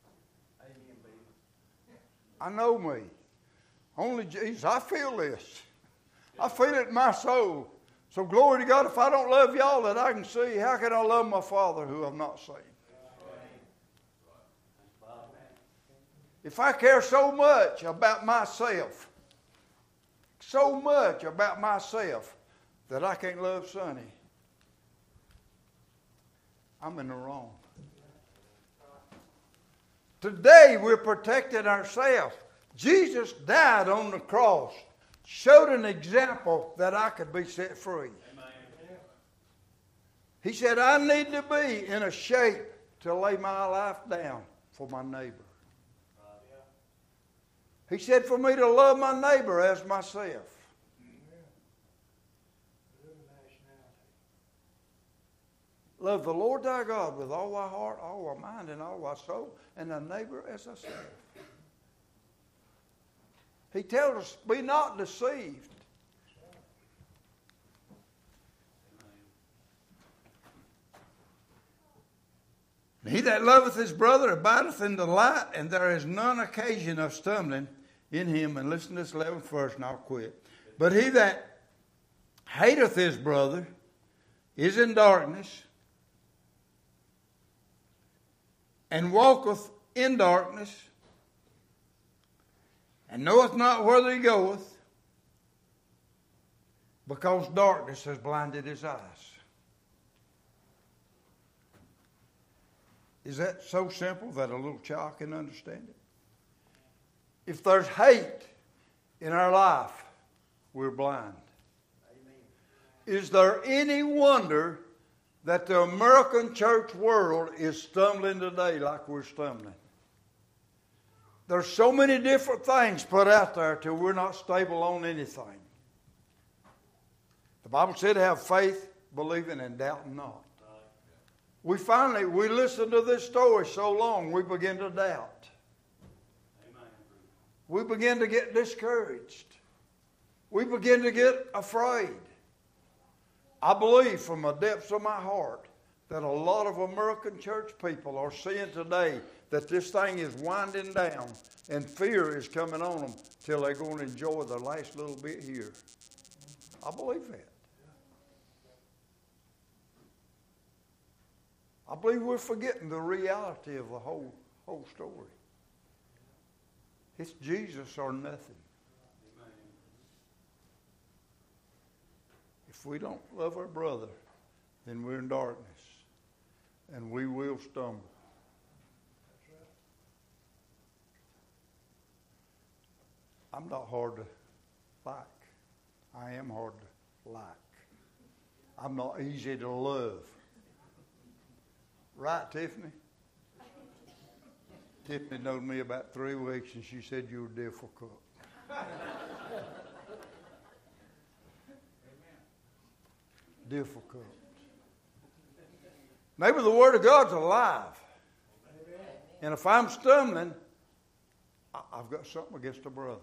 I know me. Only Jesus. I feel this. I feel it in my soul. So glory to God, if I don't love y'all that I can see, how can I love my Father who I've not seen? If I care so much about myself, so much about myself, that I can't love Sonny, I'm in the wrong. Today we're protecting ourselves. Jesus died on the cross, showed an example that I could be set free. He said, I need to be in a shape to lay my life down for my neighbor. He said for me to love my neighbor as myself. Love the Lord thy God with all thy heart, all thy mind, and all thy soul, and thy neighbor as thyself. He tells us, be not deceived. He that loveth his brother abideth in the light, and there is none occasion of stumbling in him. And listen to this eleventh verse, and I'll quit. But he that hateth his brother is in darkness, and walketh in darkness, and knoweth not whither he goeth, because darkness has blinded his eyes. Is that so simple that a little child can understand it? If there's hate in our life, we're blind. Amen. Is there any wonder that the American church world is stumbling today like we're stumbling? There's so many different things put out there till we're not stable on anything. The Bible said have faith, believing, and doubting not. We finally, we listened to this story so long, we begin to doubt. Amen. We begin to get discouraged. We begin to get afraid. I believe from the depths of my heart that a lot of American church people are seeing today that this thing is winding down and fear is coming on them till they're going to enjoy the last little bit here. I believe that. I believe we're forgetting the reality of the whole whole story. It's Jesus or nothing. If we don't love our brother, then we're in darkness, and we will stumble. I'm not hard to like. I am hard to like. I'm not easy to love. Right, Tiffany? Tiffany known me about three weeks, and she said you were difficult. Difficult. Maybe the Word of God's alive. And if I'm stumbling, I've got something against a brother.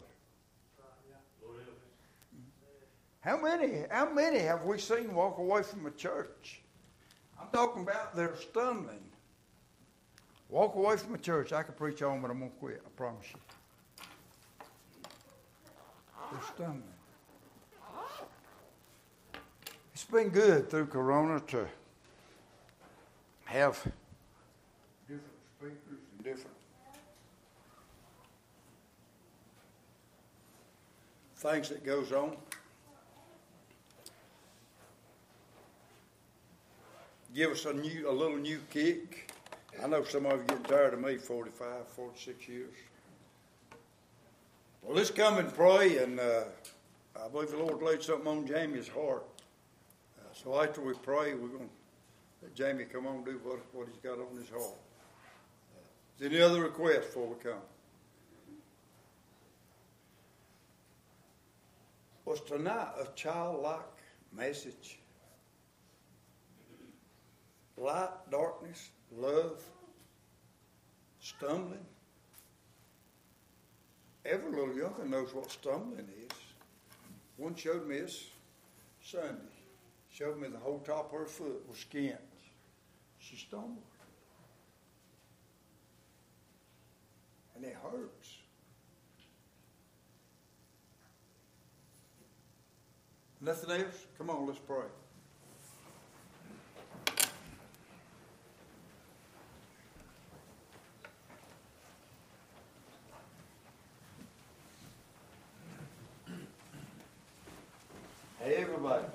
How many, how many have we seen walk away from a church? I'm talking about they're stumbling. Walk away from a church. I could preach on, but I'm going to quit. I promise you. They're stumbling. It's been good through Corona to have different speakers and different things that goes on. Give us a new, a little new kick. I know some of you are getting tired of me, forty-five, forty-six years. Well, let's come and pray, and uh, I believe the Lord laid something on Jamie's heart. Uh, so after we pray, we're going to let Jamie come on and do what, what he's got on his heart. Uh, is there any other requests before we come? Was tonight a childlike message? Light, darkness, love, stumbling. Every little young'un knows what stumbling is. One showed me this Sunday. Showed me the whole top of her foot was skint. She stumbled. And it hurts. Nothing else? Come on, let's pray. Hey, everybody.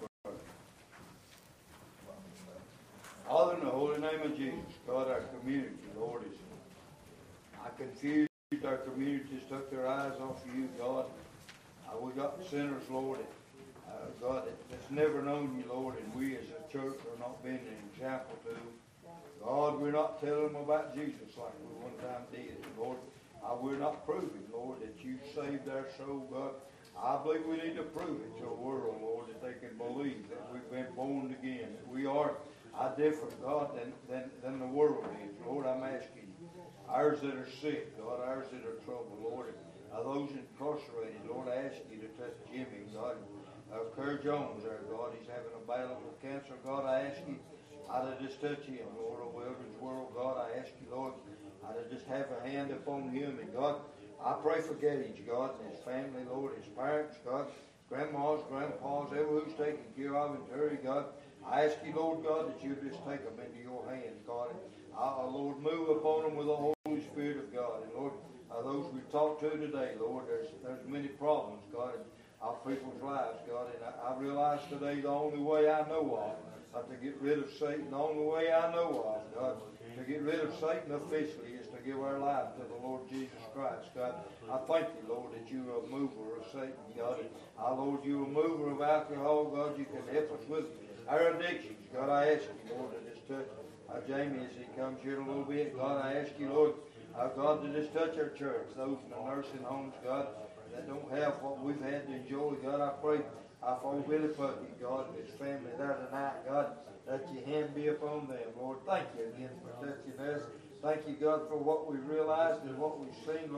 Father, in the holy name of Jesus, God, our community, Lord, is I confused our communities, took their eyes off of you, God. Uh, we got sinners, Lord, uh, God, that's never known you, Lord, and we as a church are not being an example to them. God, we're not telling them about Jesus like we one time did. Lord, uh, we're not proving, Lord, that you saved our soul, God. I believe we need to prove it to the world, Lord, that they can believe that we've been born again, that we are a different God than, than, than the world is. Lord, I'm asking you, ours that are sick, God, ours that are troubled, Lord, uh, those incarcerated, Lord, I ask you to touch Jimmy, God. Uh, Kerr Jones there, God, he's having a battle with cancer. God, I ask you uh, to just touch him, Lord, of Wilderness World. God, I ask you, Lord, uh, to just have a hand upon him. And God, I pray for Gage, God, and his family, Lord, his parents, God, grandmas, grandpas, everyone who's taken care of in Terry, God. I ask you, Lord God, that you just take them into your hands, God. And, uh, Lord, move upon them with the Holy Spirit of God. And, Lord, uh, those we've talked to today, Lord, there's there's many problems, God, in our people's lives, God. And I, I realize today the only way I know of uh, to get rid of Satan, the only way I know of, God, to get rid of Satan officially is to give our life to the Lord Jesus Christ, God. I thank you, Lord, that you are a mover of Satan, God. And I, Lord, you are a mover of alcohol, God. You can help us with our addictions, God. I ask you, Lord, to just touch uh, Jamie as he comes here in a little bit. God, I ask you, Lord, uh, God, to just touch our church, those in the nursing homes, God, that don't have what we've had to enjoy. God, I pray uh, for Billy Puckett, God, and his family there tonight, God, that your hand be upon them, Lord. Thank you again for touching us. Thank you, God, for what we've realized and what we've seen, Lord.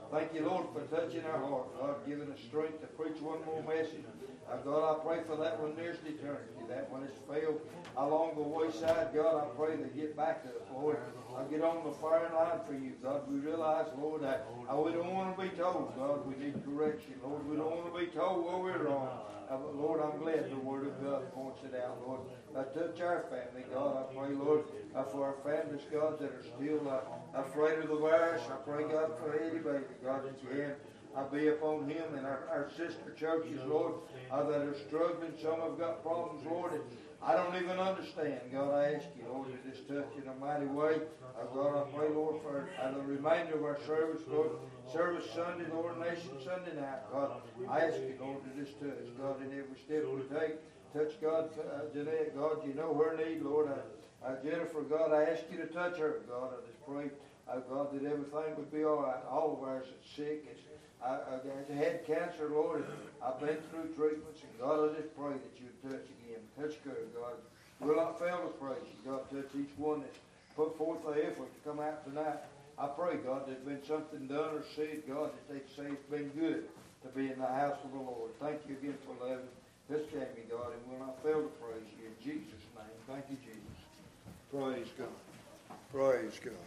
Thank you, Lord, for touching our heart, God, giving us strength to preach one more message. Uh, God, I pray for that one nearest eternity, that one that's failed along the wayside. God, I pray they get back to us, Lord. I get on the firing line for you, God. We realize, Lord, that uh, we don't want to be told, God, we need correction. Lord, we don't want to be told where we're wrong. Uh, but Lord, I'm glad the Word of God points it out, Lord. Uh, touch our family, God. I pray, Lord, uh, for our families, God, that are still uh, afraid of the virus. I pray, God, for Eddie Bailey, God, that you have uh, be upon him and our, our sister churches, Lord, uh, that are struggling. Some have got problems, Lord, and I don't even understand. God, I ask you, Lord, to just touch in a mighty way. Uh, God, I pray, Lord, for uh, the remainder of our service, Lord, service Sunday, Lord, Nation Sunday night, God. I ask you, Lord, to just touch, God, in every step we take. Touch, God, uh, Jeanette, God, you know her need, Lord. Uh, uh, Jennifer, God, I ask you to touch her, God. I just pray, uh, God, that everything would be all right. All of ours that's sick, it's I, I had cancer, Lord, and I've been through treatments, and God, I just pray that you would touch again. Touch good, God. We'll not fail to praise you, God. Touch each one that's put forth the effort to come out tonight. I pray, God, there's been something done or said, God, that they say it's been good to be in the house of the Lord. Thank you again for loving this family, God, and we'll not fail to praise you in Jesus' name. Thank you, Jesus. Praise God. Praise God.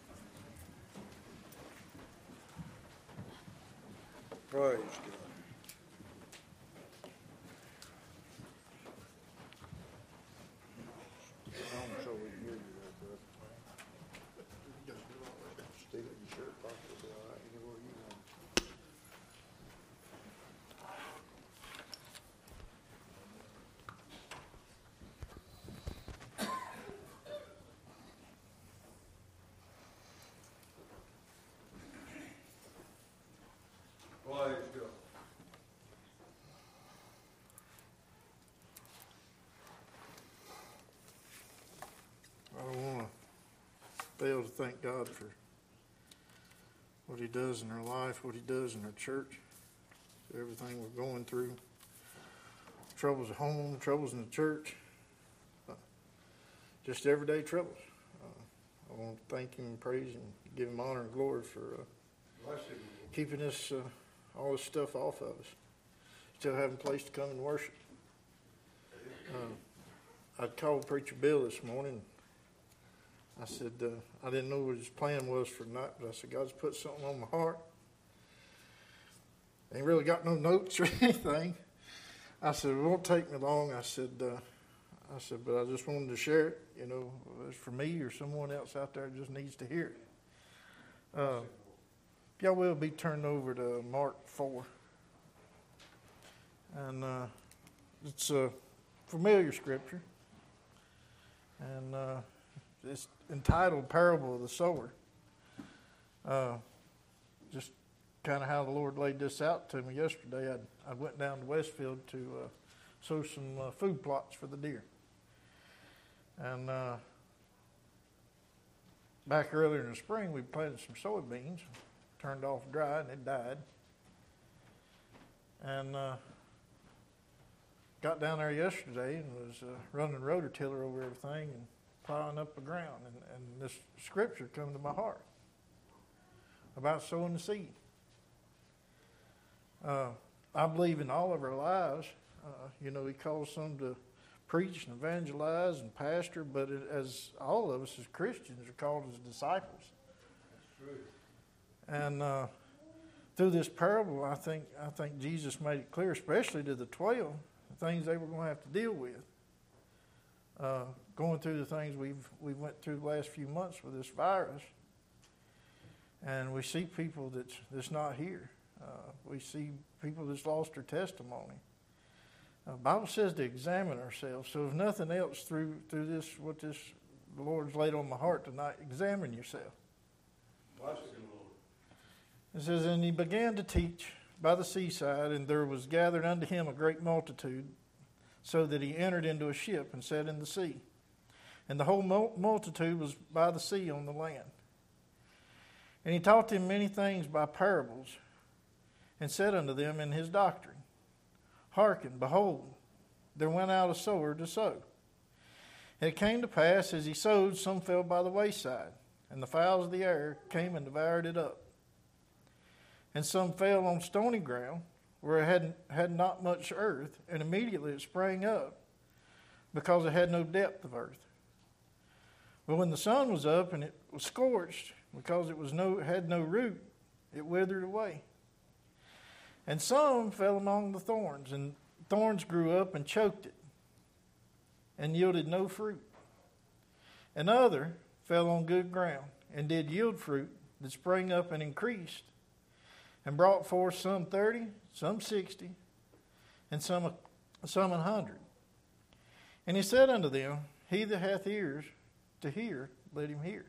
Praise God. I'm so we can hear you there, bud. Steal it in your shirt pocket will be all right anywhere you want. Praise God. I don't want to fail to thank God for what He does in our life, what He does in our church, everything we're going through. Troubles at home, troubles in the church, uh, just everyday troubles. Uh, I want to thank Him and praise Him, give Him honor and glory for uh, keeping this, uh, all this stuff off of us. Still having a place to come and worship. Uh, I called Preacher Bill this morning. I said, uh, I didn't know what his plan was for tonight, but I said, God's put something on my heart. Ain't really got no notes or anything. I said, it won't take me long. I said, uh, I said, but I just wanted to share it, you know, it's for me or someone else out there just needs to hear it. Uh, if y'all will be turned over to Mark four. And uh, it's a familiar scripture. And uh, it's entitled Parable of the Sower. Uh, just kind of how the Lord laid this out to me yesterday. I I went down to Westfield to uh, sow some uh, food plots for the deer. And uh, back earlier in the spring, we planted some soybeans, turned off dry, and it died. And uh, got down there yesterday and was uh, running rototiller over everything and plowing up the ground. And, and this scripture come to my heart about sowing the seed. Uh, I believe in all of our lives, uh, you know, He calls some to preach and evangelize and pastor, but it, as all of us as Christians are called as disciples. That's true. And uh, through this parable, I think I think Jesus made it clear, especially to the twelve, the things they were going to have to deal with. Uh, going through the things we've we went through the last few months with this virus, and we see people that's that's not here. Uh, we see people that's lost their testimony. The uh, Bible says to examine ourselves. So if nothing else, through through this, what this the Lord's laid on my heart tonight, examine yourself. Bless you, Lord. It says, and He began to teach by the seaside, and there was gathered unto Him a great multitude, so that He entered into a ship and sat in the sea. And the whole multitude was by the sea on the land. And He taught them many things by parables, and said unto them in His doctrine, Hearken, behold, there went out a sower to sow. And it came to pass, as he sowed, some fell by the wayside, and the fowls of the air came and devoured it up. And some fell on stony ground, where it had, had not much earth, and immediately it sprang up, because it had no depth of earth. But when the sun was up and it was scorched, because it was no had no root, it withered away. And some fell among the thorns, and thorns grew up and choked it, and yielded no fruit. And other fell on good ground, and did yield fruit that sprang up and increased, and brought forth some thirty, some sixty, and some some an hundred. And he said unto them, He that hath ears to hear, let him hear.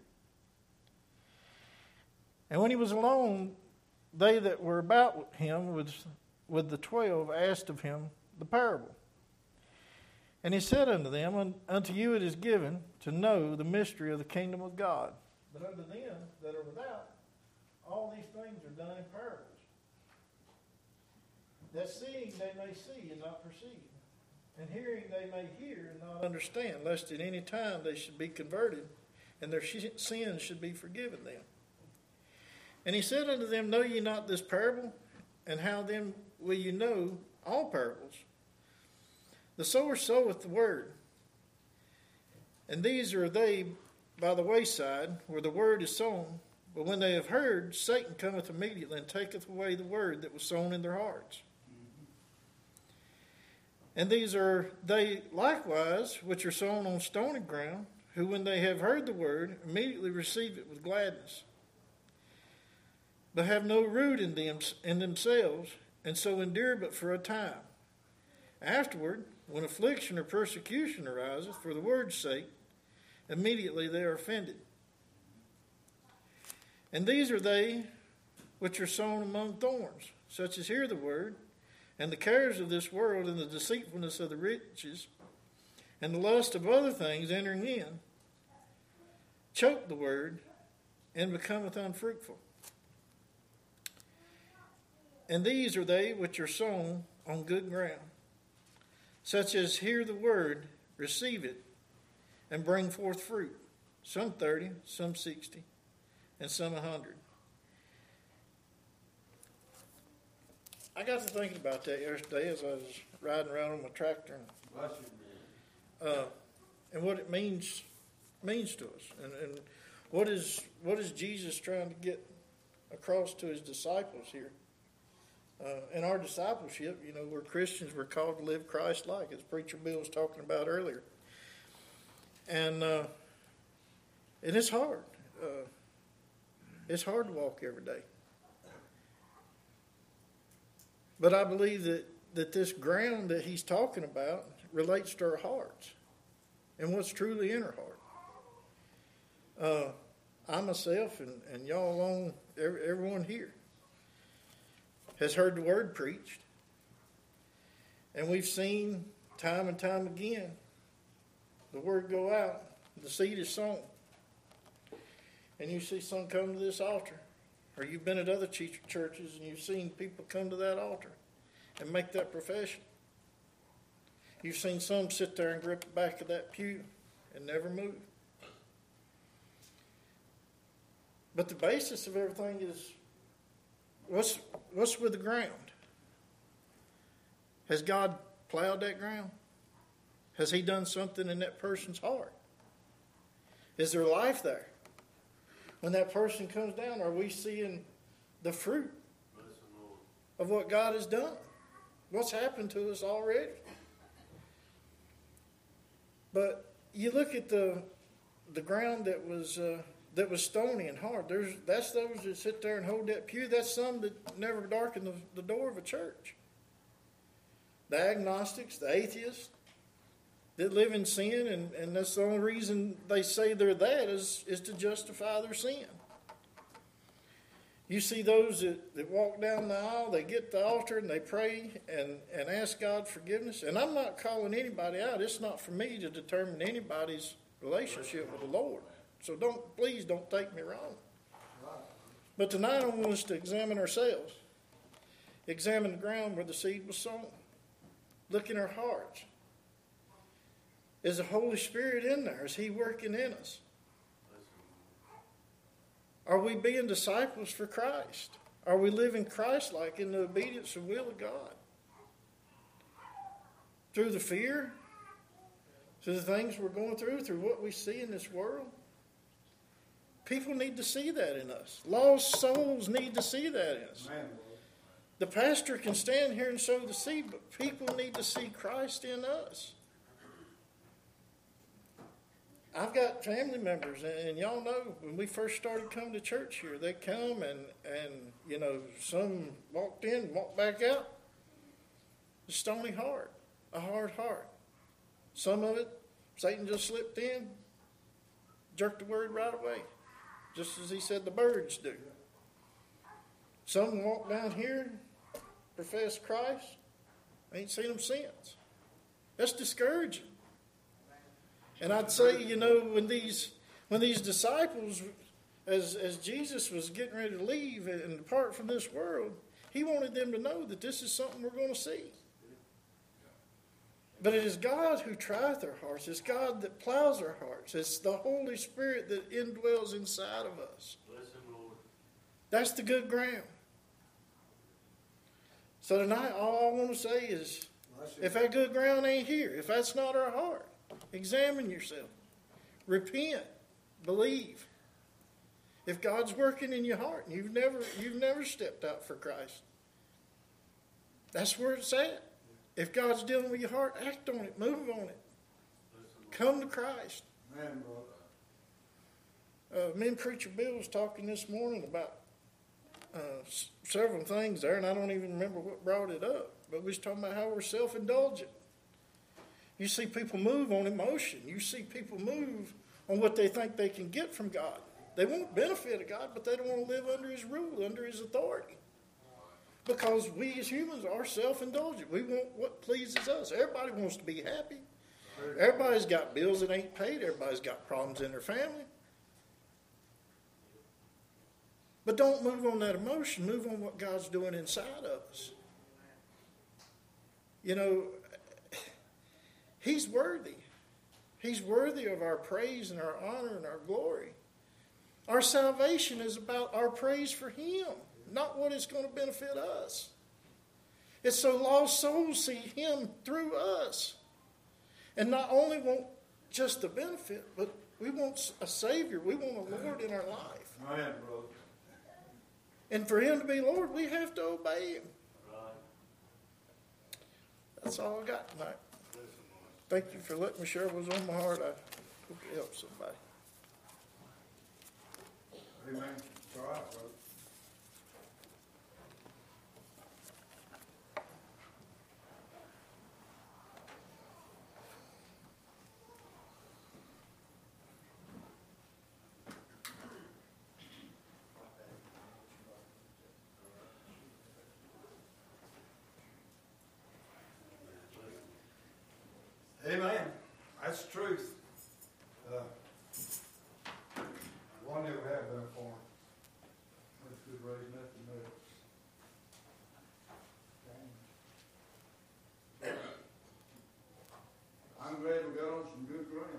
And when he was alone, they that were about him with, with the twelve asked of him the parable. And he said unto them, Unto you it is given to know the mystery of the kingdom of God. But unto them that are without, all these things are done in parables, that seeing they may see and not perceive, and hearing they may hear and not understand, lest at any time they should be converted, and their sins should be forgiven them. And he said unto them, Know ye not this parable? And how then will you know all parables? The sower soweth the word. And these are they by the wayside, where the word is sown. But when they have heard, Satan cometh immediately and taketh away the word that was sown in their hearts. And these are they likewise, which are sown on stony ground, who when they have heard the word, immediately receive it with gladness, but have no root in them in themselves, and so endure but for a time. Afterward, when affliction or persecution ariseth for the word's sake, immediately they are offended. And these are they which are sown among thorns, such as hear the word, and the cares of this world, and the deceitfulness of the riches, and the lust of other things entering in, choke the word, and becometh unfruitful. And these are they which are sown on good ground, such as hear the word, receive it, and bring forth fruit, some thirty, some sixty, and some a hundred. I got to thinking about that yesterday as I was riding around on my tractor, and, uh, and what it means means to us, and, and what is what is Jesus trying to get across to his disciples here. Uh, in our discipleship, you know, we're Christians. We're called to live Christ-like, as Preacher Bill was talking about earlier, and uh, and it's hard. Uh, it's hard to walk every day. But I believe that, that this ground that he's talking about relates to our hearts and what's truly in our heart. Uh, I myself and, and y'all along, every, everyone here, has heard the word preached. And we've seen time and time again the word go out, the seed is sown. And you see some come to this altar. Or you've been at other churches and you've seen people come to that altar and make that profession. You've seen some sit there and grip the back of that pew and never move. But the basis of everything is, what's, what's with the ground? Has God plowed that ground? Has he done something in that person's heart? Is there life there? When that person comes down, are we seeing the fruit of what God has done? What's happened to us already? But you look at the the ground that was uh, that was stony and hard. There's that's those that sit there and hold that pew. That's some that never darken the, the door of a church. The agnostics, the atheists that live in sin, and, and that's the only reason they say they're that is, is to justify their sin. You see those that, that walk down the aisle, they get the altar and they pray and, and ask God forgiveness. And I'm not calling anybody out. It's not for me to determine anybody's relationship with the Lord. So don't please don't take me wrong. But tonight I want us to examine ourselves. Examine the ground where the seed was sown. Look in our hearts. Is the Holy Spirit in there? Is he working in us? Are we being disciples for Christ? Are we living Christ-like in the obedience and will of God? Through the fear, through the things we're going through, through what we see in this world? People need to see that in us. Lost souls need to see that in us. Amen. The pastor can stand here and sow the seed, but people need to see Christ in us. I've got family members, and y'all know when we first started coming to church here, they come and, and you know, some walked in, walked back out. A stony heart, a hard heart. Some of it, Satan just slipped in, jerked the word right away, just as he said the birds do. Some walk down here, profess Christ, ain't seen them since. That's discouraging. And I'd say, you know, when these when these disciples, as as Jesus was getting ready to leave and depart from this world, he wanted them to know that this is something we're going to see. But it is God who trieth our hearts. It's God that plows our hearts. It's the Holy Spirit that indwells inside of us. Bless him, Lord. That's the good ground. So tonight, all I want to say is, if that good ground ain't here, if that's not our heart, examine yourself. Repent. Believe. If God's working in your heart and you've never you've never stepped out for Christ, that's where it's at. If God's dealing with your heart, act on it. Move on it. Come to Christ. Amen, Uh, me and Preacher Bill was talking this morning about uh, s- several things there, and I don't even remember what brought it up. But we was talking about how we're self-indulgent. You see people move on emotion. You see people move on what they think they can get from God. They want benefit of God, but they don't want to live under His rule, under His authority. Because we as humans are self-indulgent. We want what pleases us. Everybody wants to be happy. Everybody's got bills that ain't paid. Everybody's got problems in their family. But don't move on that emotion. Move on what God's doing inside of us. You know, He's worthy. He's worthy of our praise and our honor and our glory. Our salvation is about our praise for Him, not what is going to benefit us. It's so lost souls see Him through us. And not only want just the benefit, but we want a Savior. We want a Lord in our life. Amen, brother. And for Him to be Lord, we have to obey Him. That's all I got tonight. Thank you for letting me share what was on my heart. I hope it helps somebody. Amen. It's all right, brother. Amen. That's the truth. Uh, one never have been a farm. That's good raising nothing else. I'm glad we got on some good ground.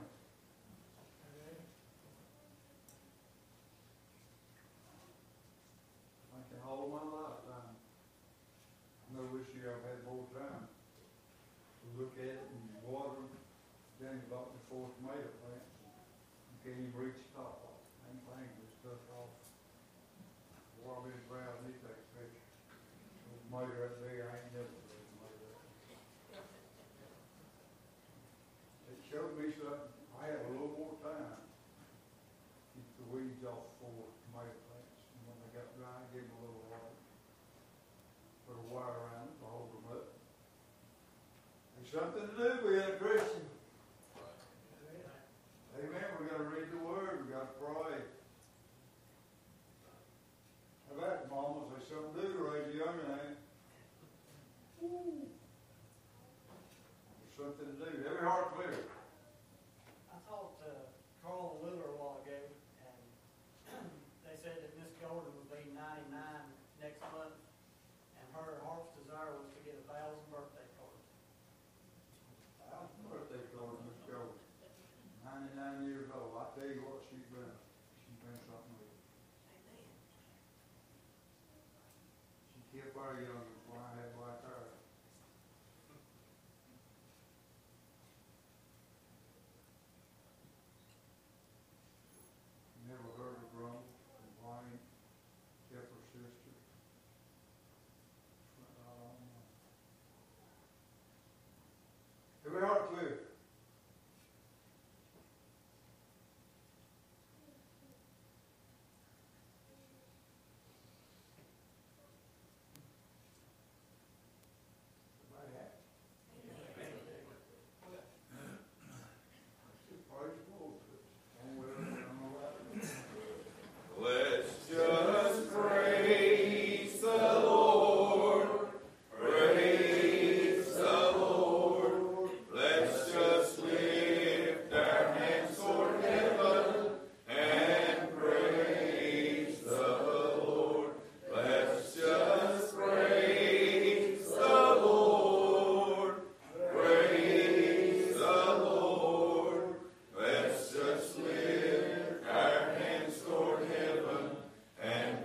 I can all my lifetime. No wish year I've had more time to look at it and water them. Then you bought the four tomato plants. You can't even reach the top of it. Ain't thing just took off. Water this ground, he takes pictures. The tomato right there, I ain't never seen a tomato. It showed me something. I had a little more time to keep the weeds off four tomato plants. And when they got dry, I gave them a little water. Put a wire around it to hold them up. There's something to do with it, Christian. Amen. We got to read the Word. We got to pray. How about it, Mama? There's something to do to raise a young man. Woo. There's something to do. Every heart clear. I talked to Carl Wheeler a while ago, and they said that Miss Golden would be ninety-nine next month, and her heart's desire was to get a thousand birthday cards. Thousand birthday card, Miss Golden. ninety-nine years old. I tell you what, she's been, she's been something with it. pray y'all